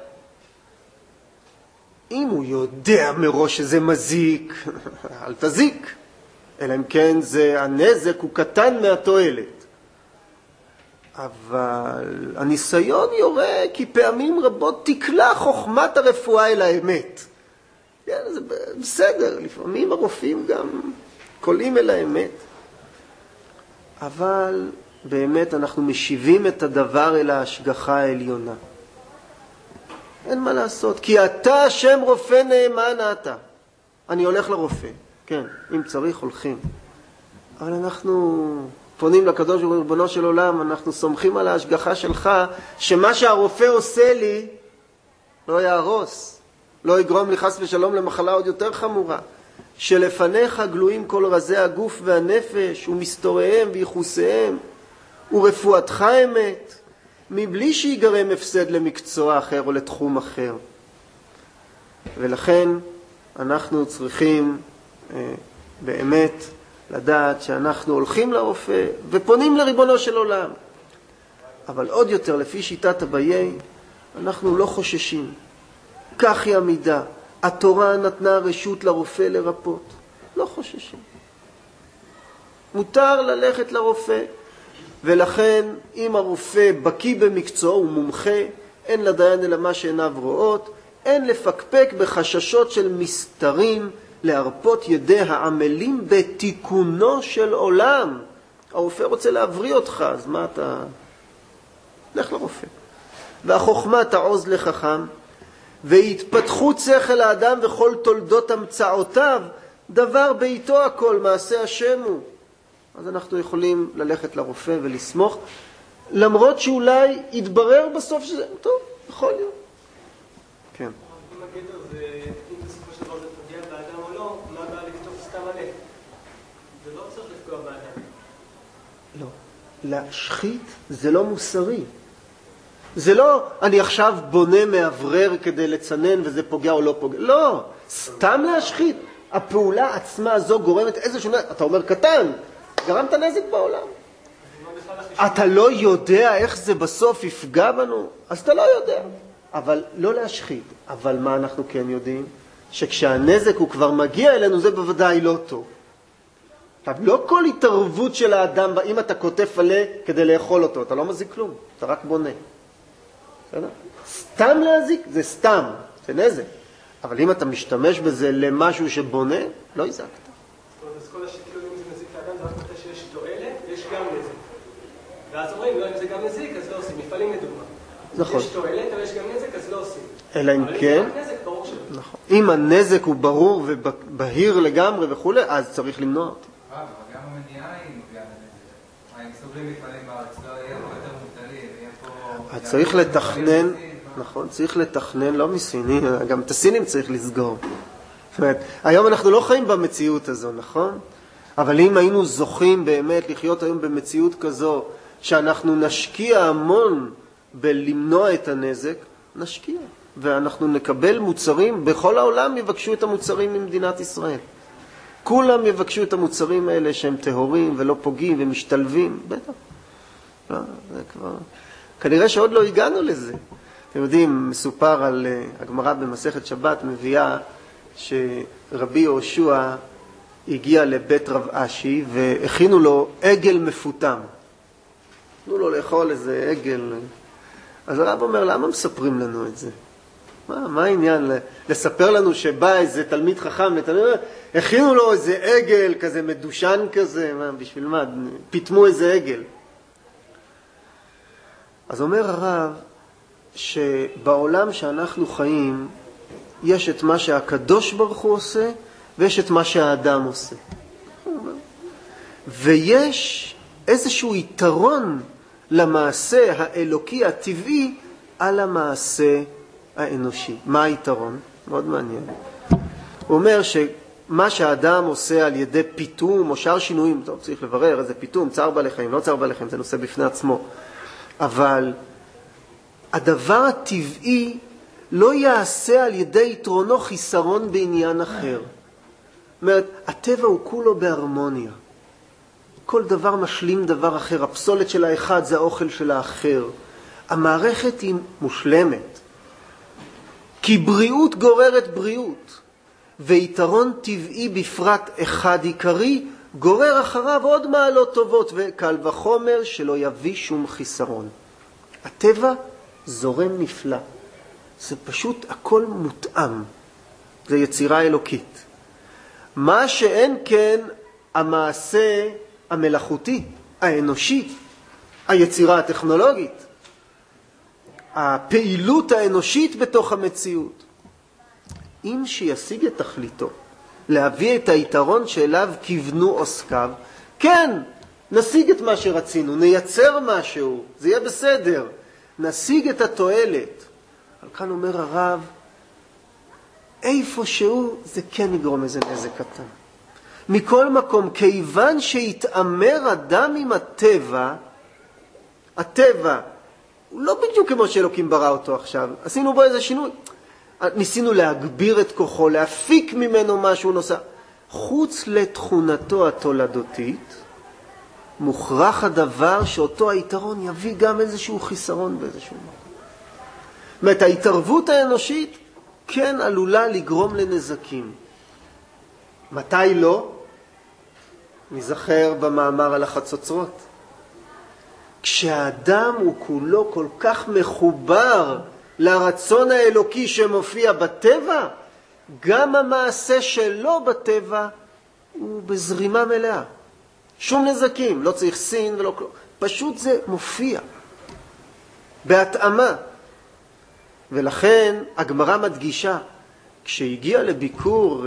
אם הוא יודע מראש שזה מזיק, אל תזיק. אלא אם כן זה, הנזק הוא קטן מהתועלת. אבל הניסיון יורה כי פעמים רבות תקלה חוכמת הרפואה אל האמת. כן, זה בסדר, לפעמים הרופאים גם קולים אל האמת. אבל באמת אנחנו משיבים את הדבר אל ההשגחה העליונה. אין מה לעשות, כי אתה השם רופא נאמן אתה. אני הולך לרופא, כן, אם צריך הולכים. אבל אנחנו פונים לקדוש ברוך הוא ריבונו של עולם, אנחנו סומכים על ההשגחה שלך, שמה שהרופא עושה לי לא יהרוס, לא יגרום לי חס ושלום למחלה עוד יותר חמורה. שלפניך גלויים כל רזי הגוף והנפש ומסתוריהם ויחוסיהם, ורפואתך אמת, מבלי שיגרם הפסד למקצוע אחר או לתחום אחר. ולכן אנחנו צריכים אה, באמת לדעת שאנחנו הולכים לרופא ופונים לריבונו של עולם. אבל עוד יותר, לפי שיטת אביי, אנחנו לא חוששים. כך היא המידה. התורה נתנה רשות לרופא לרפות. לא חוששים. מותר ללכת לרופא. ולכן, אם הרופא בקיא במקצוע, הוא מומחה, אין לדיין אלא מה שעיניו רואות, אין לפקפק בחששות של מסתרים, להרפות ידי העמלים בתיקונו של עולם. הרופא רוצה להבריא אותך, אז מה אתה? לך לרופא. והחוכמה תעוז לחכם, והתפתחות שכל האדם וכל תולדות המצאותיו, דבר ביתו הכל, מעשה השם הוא. אז אנחנו יכולים ללכת לרופא ולסמוך, למרות שאולי יתברר בסוף שזה, טוב, יכול להיות. כן. אם הגדר זה, אם בסופו של דבר זה פוגע באדם או לא, מה בא לכתוב סתם עליהם? זה לא צריך לפגוע באדם. לא. להשחית זה לא מוסרי. זה לא, אני עכשיו בונה מעברר כדי לצנן וזה פוגע או לא פוגע. לא, סתם להשחית. הפעולה עצמה הזו גורמת איזשהו נזק. אתה אומר קטן, גרמת נזק בעולם. אתה לא יודע איך זה בסוף יפגע בנו, אז אתה לא יודע. אבל לא להשחית. אבל מה אנחנו כן יודעים? שכשהנזק הוא כבר מגיע אלינו, זה בוודאי לא טוב. לא כל התערבות של האדם, אם אתה כותף עלה כדי לאכול אותו, אתה לא מזיק כלום, אתה רק בונה. סתם להזיק זה סתם, זה נזק. אבל אם אתה משתמש בזה למשהו שבונה, לא יזקת. אז כל השקלול אם זה מזיק לאדם, זה רק מתי שיש תועלת ויש גם נזק. ואז אומרים, לא, אם זה גם נזיק, אז לא עושים. מפעלים לדוגמה. נכון. יש תועלת אבל יש גם נזק, אז לא עושים. אלא אם כן. אבל אם זה רק נזק, ברור שלא. נכון. אם הנזק הוא ברור ובהיר לגמרי וכו', אז צריך למנוע אותו. אבל גם המניעה היא מביאה לנזק. אם סובלים מפעלים בארץ, לא יהיה פה יותר מובטלים, יהיה פה... צריך לתכנן, נכון, צריך לתכנן, לא מסיני, גם את הסינים צריך לסגור. זאת אומרת, היום אנחנו לא חיים במציאות הזו, נכון? אבל אם היינו זוכים באמת לחיות היום במציאות כזו, שאנחנו נשקיע המון בלמנוע את הנזק, נשקיע. ואנחנו נקבל מוצרים, בכל העולם יבקשו את המוצרים ממדינת ישראל. כולם יבקשו את המוצרים האלה שהם טהורים ולא פוגעים ומשתלבים, בטח. לא, זה כבר... כנראה שעוד לא הגענו לזה. אתם יודעים, מסופר על הגמרא במסכת שבת, מביאה שרבי יהושע הגיע לבית רב אשי והכינו לו עגל מפותם. תנו לו לאכול איזה עגל. אז הרב אומר, למה מספרים לנו את זה? מה, מה העניין? לספר לנו שבא איזה תלמיד חכם, לתלמיד, הכינו לו איזה עגל כזה מדושן כזה, מה, בשביל מה? פיתמו איזה עגל. אז אומר הרב, שבעולם שאנחנו חיים, יש את מה שהקדוש ברוך הוא עושה, ויש את מה שהאדם עושה. ויש איזשהו יתרון למעשה האלוקי הטבעי על המעשה האנושי. מה היתרון? מאוד מעניין. הוא אומר שמה שהאדם עושה על ידי פיתום או שאר שינויים, טוב, צריך לברר איזה פיתום, צער בעלי חיים, לא צער בעלי חיים, זה נושא בפני עצמו. אבל הדבר הטבעי לא יעשה על ידי יתרונו חיסרון בעניין אחר. זאת אומרת, הטבע הוא כולו בהרמוניה. כל דבר משלים דבר אחר. הפסולת של האחד זה האוכל של האחר. המערכת היא מושלמת. כי בריאות גוררת בריאות. ויתרון טבעי בפרט אחד עיקרי גורר אחריו עוד מעלות טובות, וקל וחומר שלא יביא שום חיסרון. הטבע זורם נפלא. זה פשוט הכל מותאם. זה יצירה אלוקית. מה שאין כן המעשה המלאכותי, האנושי, היצירה הטכנולוגית, הפעילות האנושית בתוך המציאות. אם שישיג את תכליתו, להביא את היתרון שאליו כיוונו עוסקיו, כן, נשיג את מה שרצינו, נייצר משהו, זה יהיה בסדר, נשיג את התועלת. אבל כאן אומר הרב, איפה שהוא זה כן יגרום איזה נזק קטן. מכל מקום, כיוון שהתאמר אדם עם הטבע, הטבע הוא לא בדיוק כמו שאלוקים ברא אותו עכשיו. עשינו בו איזה שינוי. ניסינו להגביר את כוחו, להפיק ממנו משהו נוסף. חוץ לתכונתו התולדותית, מוכרח הדבר שאותו היתרון יביא גם איזשהו חיסרון באיזשהו מקום. זאת אומרת, ההתערבות האנושית כן עלולה לגרום לנזקים. מתי לא? נזכר במאמר על החצוצרות. כשהאדם הוא כולו כל כך מחובר לרצון האלוקי שמופיע בטבע, גם המעשה שלו בטבע הוא בזרימה מלאה. שום נזקים, לא צריך סין ולא כלום. פשוט זה מופיע בהתאמה. ולכן הגמרא מדגישה, כשהגיע לביקור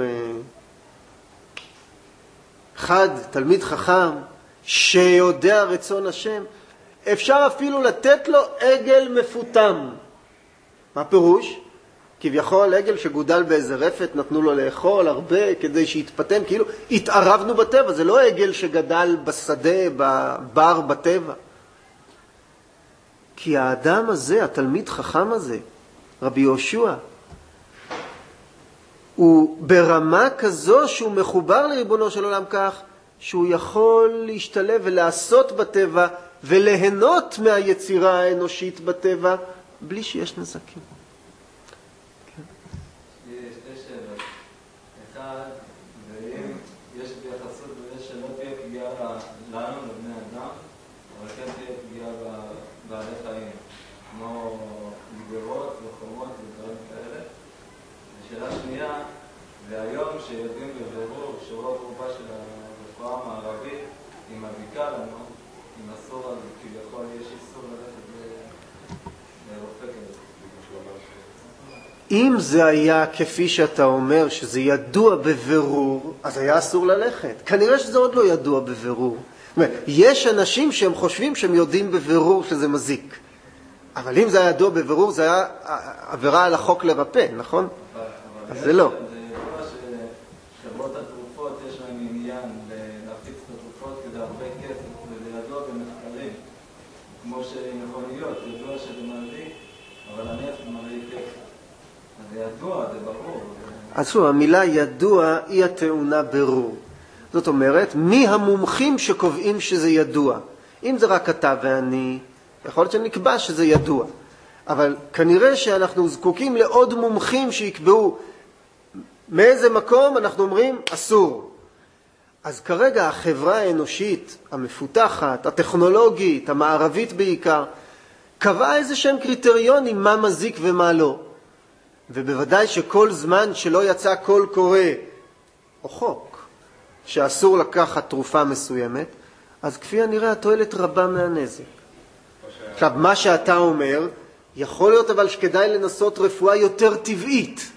אחד, תלמיד חכם, שיודע רצון השם, אפשר אפילו לתת לו עגל מפותם. מה פירוש? כביכול עגל שגודל באיזה רפת, נתנו לו לאכול הרבה כדי שיתפתם, כאילו התערבנו בטבע, זה לא עגל שגדל בשדה, בבר בטבע. כי האדם הזה, התלמיד חכם הזה, רבי יהושע, הוא ברמה כזו שהוא מחובר לריבונו של עולם כך, שהוא יכול להשתלב ולעשות בטבע וליהנות מהיצירה האנושית בטבע, בלי שיש נזקים. יש שתי שאלות. אחד, ואם יש התייחסות בזה שלא תהיה פגיעה לנו, לבני אדם, אבל כן תהיה פגיעה בבעלי חיים, כמו גדרות וחומות ודברים כאלה. ושאלה שנייה, והיום שיודעים בבירור שרוב רובה של הרפואה המערבית היא מביקה לנו, עם אסור הזה, כביכול יש איסור ללכת לרופא כזה. אם זה היה כפי שאתה אומר, שזה ידוע בבירור, אז היה אסור ללכת. כנראה שזה עוד לא ידוע בבירור. יש אנשים שהם חושבים שהם יודעים בבירור שזה מזיק. אבל אם זה היה ידוע בבירור, זה היה עבירה על החוק לרפא, נכון? אז זה לא. זה ידוע שחברות התרופות יש להם עניין להפיץ את התרופות כדי הרבה כסף, וזה ידוע במחקרים. כמו שמכוניות, ידוע שזה מזיק, אבל הנפט מראה כסף. אז זה ידוע, זה ברור. אז שוב, המילה ידוע היא הטעונה ברור. זאת אומרת, מי המומחים שקובעים שזה ידוע? אם זה רק אתה ואני, יכול להיות שנקבע שזה ידוע. אבל כנראה שאנחנו זקוקים לעוד מומחים שיקבעו מאיזה מקום אנחנו אומרים אסור. אז כרגע החברה האנושית, המפותחת, הטכנולוגית, המערבית בעיקר, קבעה איזה שהם קריטריונים מה מזיק ומה לא. ובוודאי שכל זמן שלא יצא קול קורא או חוק שאסור לקחת תרופה מסוימת, אז כפי הנראה התועלת רבה מהנזק. עכשיו, מה שאתה אומר, יכול להיות אבל שכדאי לנסות רפואה יותר טבעית.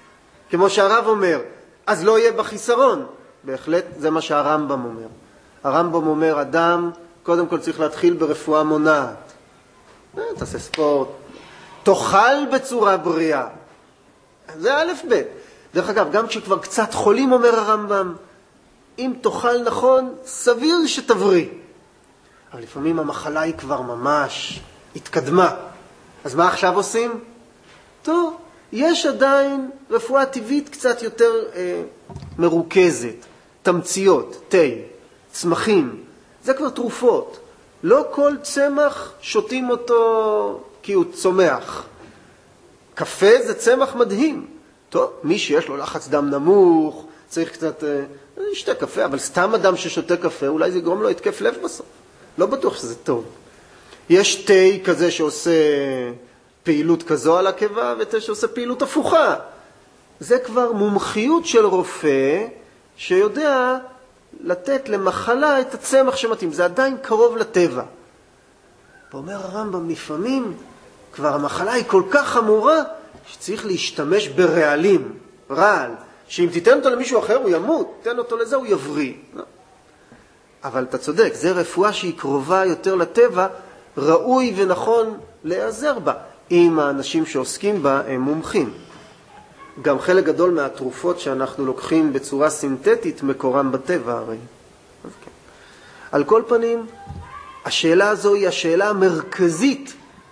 כמו שהרב אומר, אז לא יהיה בחיסרון. בהחלט זה מה שהרמב"ם אומר. הרמב"ם אומר, אדם קודם כל צריך להתחיל ברפואה מונעת. תעשה ספורט, תאכל בצורה בריאה. זה א' ב'. דרך אגב, גם כשכבר קצת חולים, אומר הרמב"ם, אם תאכל נכון, סביר שתבריא. אבל לפעמים המחלה היא כבר ממש התקדמה. אז מה עכשיו עושים? טוב, יש עדיין רפואה טבעית קצת יותר אה, מרוכזת, תמציות, תה, צמחים, זה כבר תרופות. לא כל צמח שותים אותו כי הוא צומח. קפה זה צמח מדהים. טוב, מי שיש לו לחץ דם נמוך, צריך קצת, אה, ישתה קפה, אבל סתם אדם ששותה קפה, אולי זה יגרום לו התקף לב בסוף. לא בטוח שזה טוב. יש תה כזה שעושה פעילות כזו על הקיבה, ותה שעושה פעילות הפוכה. זה כבר מומחיות של רופא שיודע לתת למחלה את הצמח שמתאים. זה עדיין קרוב לטבע. ואומר הרמב"ם, לפעמים כבר המחלה היא כל כך חמורה, שצריך להשתמש ברעלים, רעל, שאם תיתן אותו למישהו אחר הוא ימות, תיתן אותו לזה הוא יבריא. אבל אתה צודק, זה רפואה שהיא קרובה יותר לטבע, ראוי ונכון להיעזר בה, אם האנשים שעוסקים בה הם מומחים. גם חלק גדול מהתרופות שאנחנו לוקחים בצורה סינתטית מקורם בטבע הרי. אז כן. על כל פנים, השאלה הזו היא השאלה המרכזית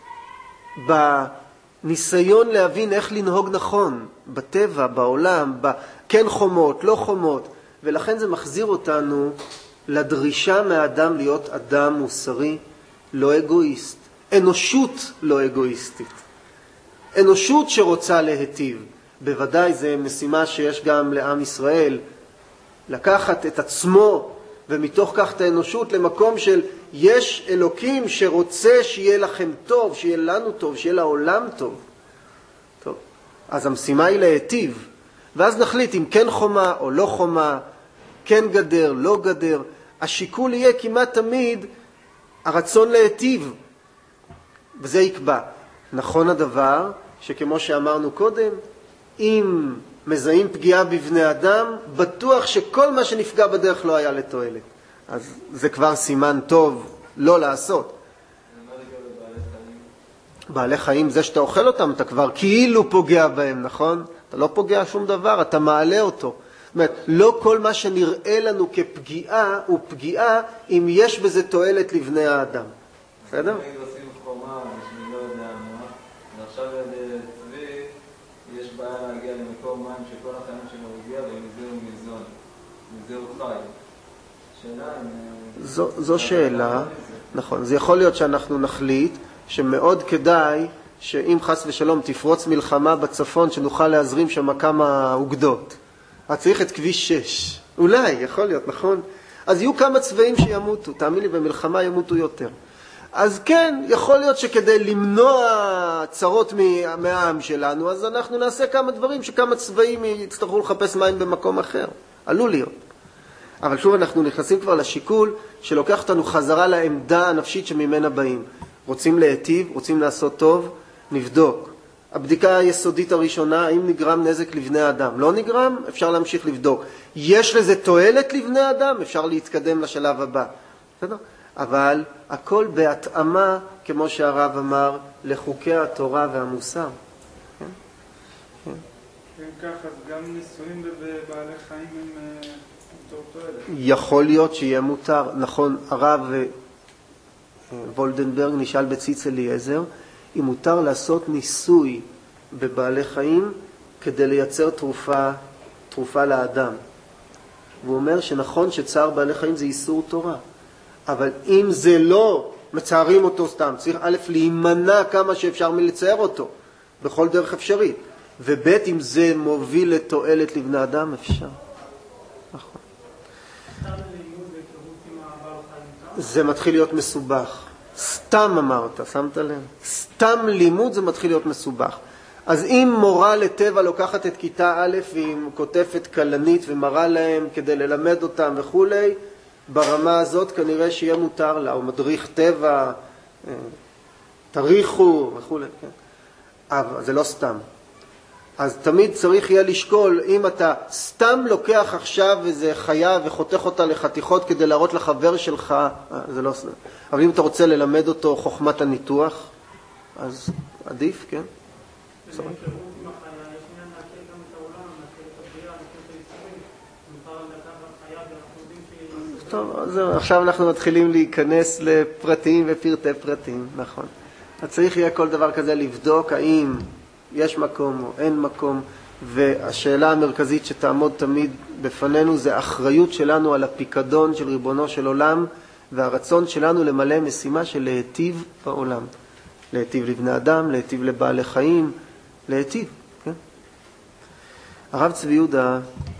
בניסיון להבין איך לנהוג נכון בטבע, בעולם, כן חומות, לא חומות, ולכן זה מחזיר אותנו לדרישה מהאדם להיות אדם מוסרי, לא אגואיסט. אנושות לא אגואיסטית. אנושות שרוצה להיטיב. בוודאי זו משימה שיש גם לעם ישראל, לקחת את עצמו ומתוך כך את האנושות למקום של יש אלוקים שרוצה שיהיה לכם טוב, שיהיה לנו טוב, שיהיה לעולם טוב. טוב. אז המשימה היא להיטיב, ואז נחליט אם כן חומה או לא חומה, כן גדר, לא גדר. השיקול יהיה כמעט תמיד הרצון להיטיב, וזה יקבע. נכון הדבר שכמו שאמרנו קודם, אם מזהים פגיעה בבני אדם, בטוח שכל מה שנפגע בדרך לא היה לתועלת. אז זה כבר סימן טוב לא לעשות. בעלי חיים, זה שאתה אוכל אותם, אתה כבר כאילו פוגע בהם, נכון? אתה לא פוגע שום דבר, אתה מעלה אותו. זאת אומרת, לא כל מה שנראה לנו כפגיעה הוא פגיעה אם יש בזה תועלת לבני האדם. בסדר? אם עושים חומה, אני לא יודע מה, ועכשיו לצבי יש בעיה להגיע למקום מים שכל החיים שלו הגיע, ומזה הוא ניזון, מזה הוא חי. שאלה אם... זו, זו שאלה, נכון. זה יכול להיות שאנחנו נחליט שמאוד כדאי שאם חס ושלום תפרוץ מלחמה בצפון, שנוכל להזרים שם כמה אוגדות. אז צריך את כביש שש. אולי, יכול להיות, נכון? אז יהיו כמה צבעים שימותו. תאמין לי, במלחמה ימותו יותר. אז כן, יכול להיות שכדי למנוע צרות מהעם שלנו, אז אנחנו נעשה כמה דברים שכמה צבעים יצטרכו לחפש מים במקום אחר. עלול להיות. אבל שוב אנחנו נכנסים כבר לשיקול שלוקח אותנו חזרה לעמדה הנפשית שממנה באים. רוצים להיטיב, רוצים לעשות טוב, נבדוק. הבדיקה היסודית הראשונה, האם נגרם נזק לבני אדם? לא נגרם, אפשר להמשיך לבדוק. יש לזה תועלת לבני אדם? אפשר להתקדם לשלב הבא. בסדר? אבל הכל בהתאמה, כמו שהרב אמר, לחוקי התורה והמוסר. כן? כן. כן, כך, אז גם ניסויים בבעלי חיים הם יותר תועלת. יכול להיות שיהיה מותר. נכון, הרב וולדנברג נשאל בציץ אליעזר, אם מותר לעשות ניסוי בבעלי חיים כדי לייצר תרופה, תרופה לאדם. והוא אומר שנכון שצער בעלי חיים זה איסור תורה. אבל אם זה לא מצערים אותו סתם, צריך א' להימנע כמה שאפשר מלצייר אותו, בכל דרך אפשרית. וב' אם זה מוביל לתועלת לבני אדם, אפשר. נכון. זה מתחיל להיות מסובך. סתם אמרת, שמת לב? סתם לימוד זה מתחיל להיות מסובך. אז אם מורה לטבע לוקחת את כיתה א' והיא כותפת קלנית ומראה להם כדי ללמד אותם וכו', ברמה הזאת כנראה שיהיה מותר לה, או מדריך טבע, תריחו וכו'. כן. אבל זה לא סתם. אז תמיד צריך יהיה לשקול, אם אתה סתם לוקח עכשיו איזה חיה וחותך אותה לחתיכות כדי להראות לחבר שלך, זה לא סתם. אבל אם אתה רוצה ללמד אותו חוכמת הניתוח, אז עדיף, כן? בסדר. טוב, אז עכשיו אנחנו מתחילים להיכנס לפרטים ופרטי פרטים, נכון. אז צריך יהיה כל דבר כזה לבדוק האם יש מקום או אין מקום, והשאלה המרכזית שתעמוד תמיד בפנינו זה אחריות שלנו על הפיקדון של ריבונו של עולם, והרצון שלנו למלא משימה של להיטיב בעולם. להיטיב לבני אדם, להיטיב לבעלי חיים, להיטיב, כן? הרב צבי יהודה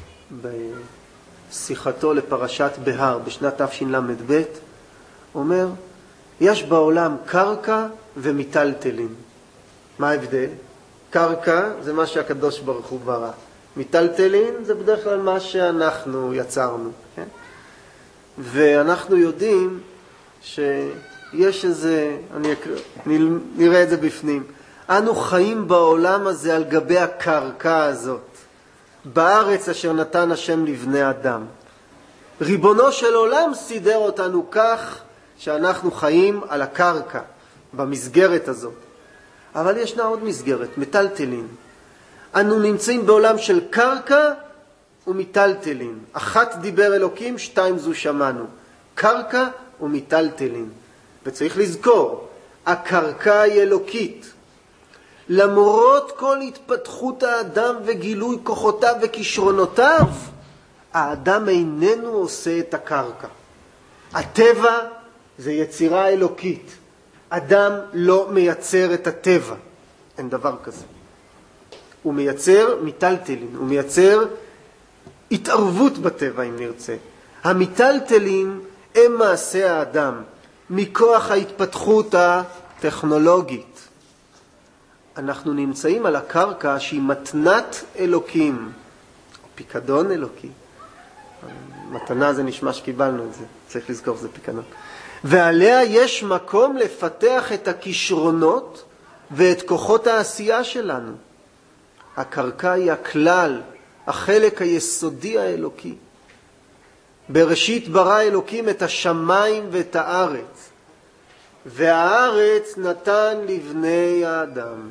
בשיחתו לפרשת בהר בשנת תשל"ב אומר, יש בעולם קרקע ומיטלטלין. מה ההבדל? קרקע זה מה שהקדוש ברוך הוא ברא. מיטלטלין זה בדרך כלל מה שאנחנו יצרנו. כן? ואנחנו יודעים שיש איזה, אני אקרא, נראה את זה בפנים. אנו חיים בעולם הזה על גבי הקרקע הזאת, בארץ אשר נתן השם לבני אדם. ריבונו של עולם סידר אותנו כך שאנחנו חיים על הקרקע, במסגרת הזאת. אבל ישנה עוד מסגרת, מיטלטלין. אנו נמצאים בעולם של קרקע ומיטלטלין. אחת דיבר אלוקים, שתיים זו שמענו. קרקע ומיטלטלין. וצריך לזכור, הקרקע היא אלוקית. למרות כל התפתחות האדם וגילוי כוחותיו וכישרונותיו, האדם איננו עושה את הקרקע. הטבע זה יצירה אלוקית. אדם לא מייצר את הטבע. אין דבר כזה. הוא מייצר מיטלטלין. הוא מייצר התערבות בטבע, אם נרצה. המיטלטלין הם מעשה האדם, מכוח ההתפתחות הטכנולוגית. אנחנו נמצאים על הקרקע שהיא מתנת אלוקים, פיקדון אלוקי. מתנה זה נשמע שקיבלנו את זה, צריך לזכור זה פיקדון. ועליה יש מקום לפתח את הכישרונות ואת כוחות העשייה שלנו. הקרקע היא הכלל, החלק היסודי האלוקי. בראשית ברא אלוקים את השמיים ואת הארץ, והארץ נתן לבני האדם.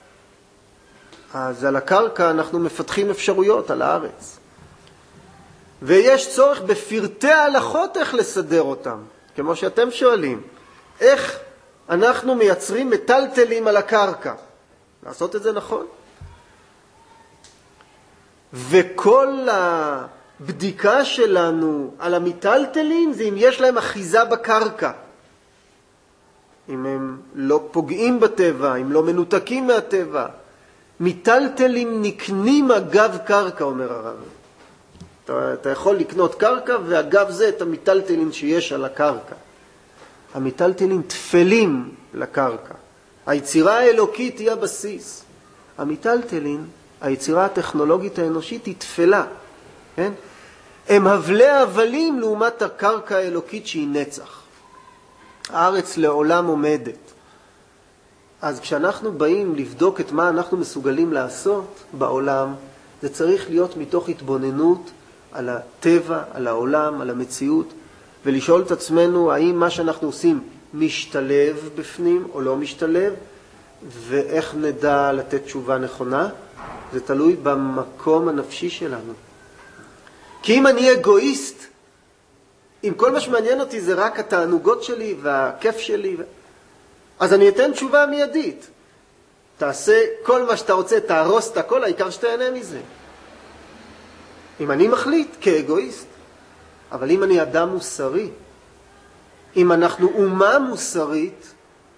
אז על הקרקע אנחנו מפתחים אפשרויות על הארץ. ויש צורך בפרטי ההלכות איך לסדר אותם. כמו שאתם שואלים, איך אנחנו מייצרים מטלטלים על הקרקע? לעשות את זה נכון. וכל הבדיקה שלנו על המטלטלים זה אם יש להם אחיזה בקרקע. אם הם לא פוגעים בטבע, אם לא מנותקים מהטבע. מטלטלים נקנים אגב קרקע, אומר הרב. אתה, אתה יכול לקנות קרקע, ואגב זה את המטלטלים שיש על הקרקע. המטלטלים תפלים לקרקע. היצירה האלוקית היא הבסיס. המטלטלים, היצירה הטכנולוגית האנושית, היא תפלה. כן? הם הבלי הבלים לעומת הקרקע האלוקית שהיא נצח. הארץ לעולם עומדת. אז כשאנחנו באים לבדוק את מה אנחנו מסוגלים לעשות בעולם, זה צריך להיות מתוך התבוננות על הטבע, על העולם, על המציאות, ולשאול את עצמנו האם מה שאנחנו עושים משתלב בפנים או לא משתלב, ואיך נדע לתת תשובה נכונה. זה תלוי במקום הנפשי שלנו. כי אם אני אגואיסט, אם כל מה שמעניין אותי זה רק התענוגות שלי והכיף שלי, אז אני אתן תשובה מיידית. תעשה כל מה שאתה רוצה, תהרוס את הכל, העיקר שתהנה מזה. אם אני מחליט כאגואיסט. אבל אם אני אדם מוסרי, אם אנחנו אומה מוסרית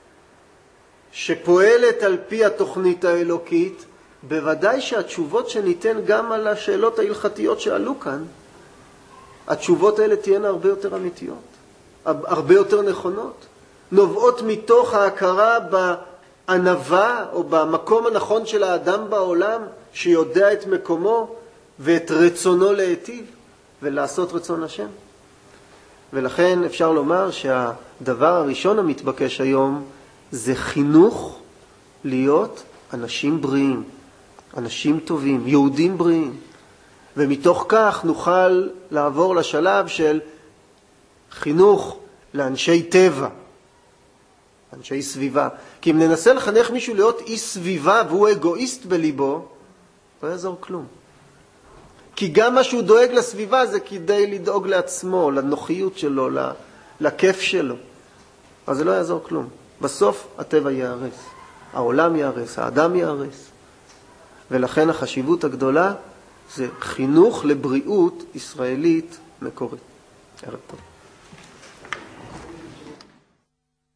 שפועלת על פי התוכנית האלוקית, בוודאי שהתשובות שניתן גם על השאלות ההלכתיות שעלו כאן, התשובות האלה תהיינה הרבה יותר אמיתיות, הרבה יותר נכונות, נובעות מתוך ההכרה בענווה או במקום הנכון של האדם בעולם, שיודע את מקומו ואת רצונו להיטיב ולעשות רצון השם. ולכן אפשר לומר שהדבר הראשון המתבקש היום זה חינוך להיות אנשים בריאים. אנשים טובים, יהודים בריאים. ומתוך כך נוכל לעבור לשלב של חינוך לאנשי טבע, אנשי סביבה. כי אם ננסה לחנך מישהו להיות איש סביבה והוא אגואיסט בליבו, לא יעזור כלום. כי גם מה שהוא דואג לסביבה זה כדי לדאוג לעצמו, לנוחיות שלו, לכיף שלו. אז זה לא יעזור כלום. בסוף הטבע יערס, העולם יערס, האדם יערס. ולכן החשיבות הגדולה זה חינוך לבריאות ישראלית מקורית. ערב טוב.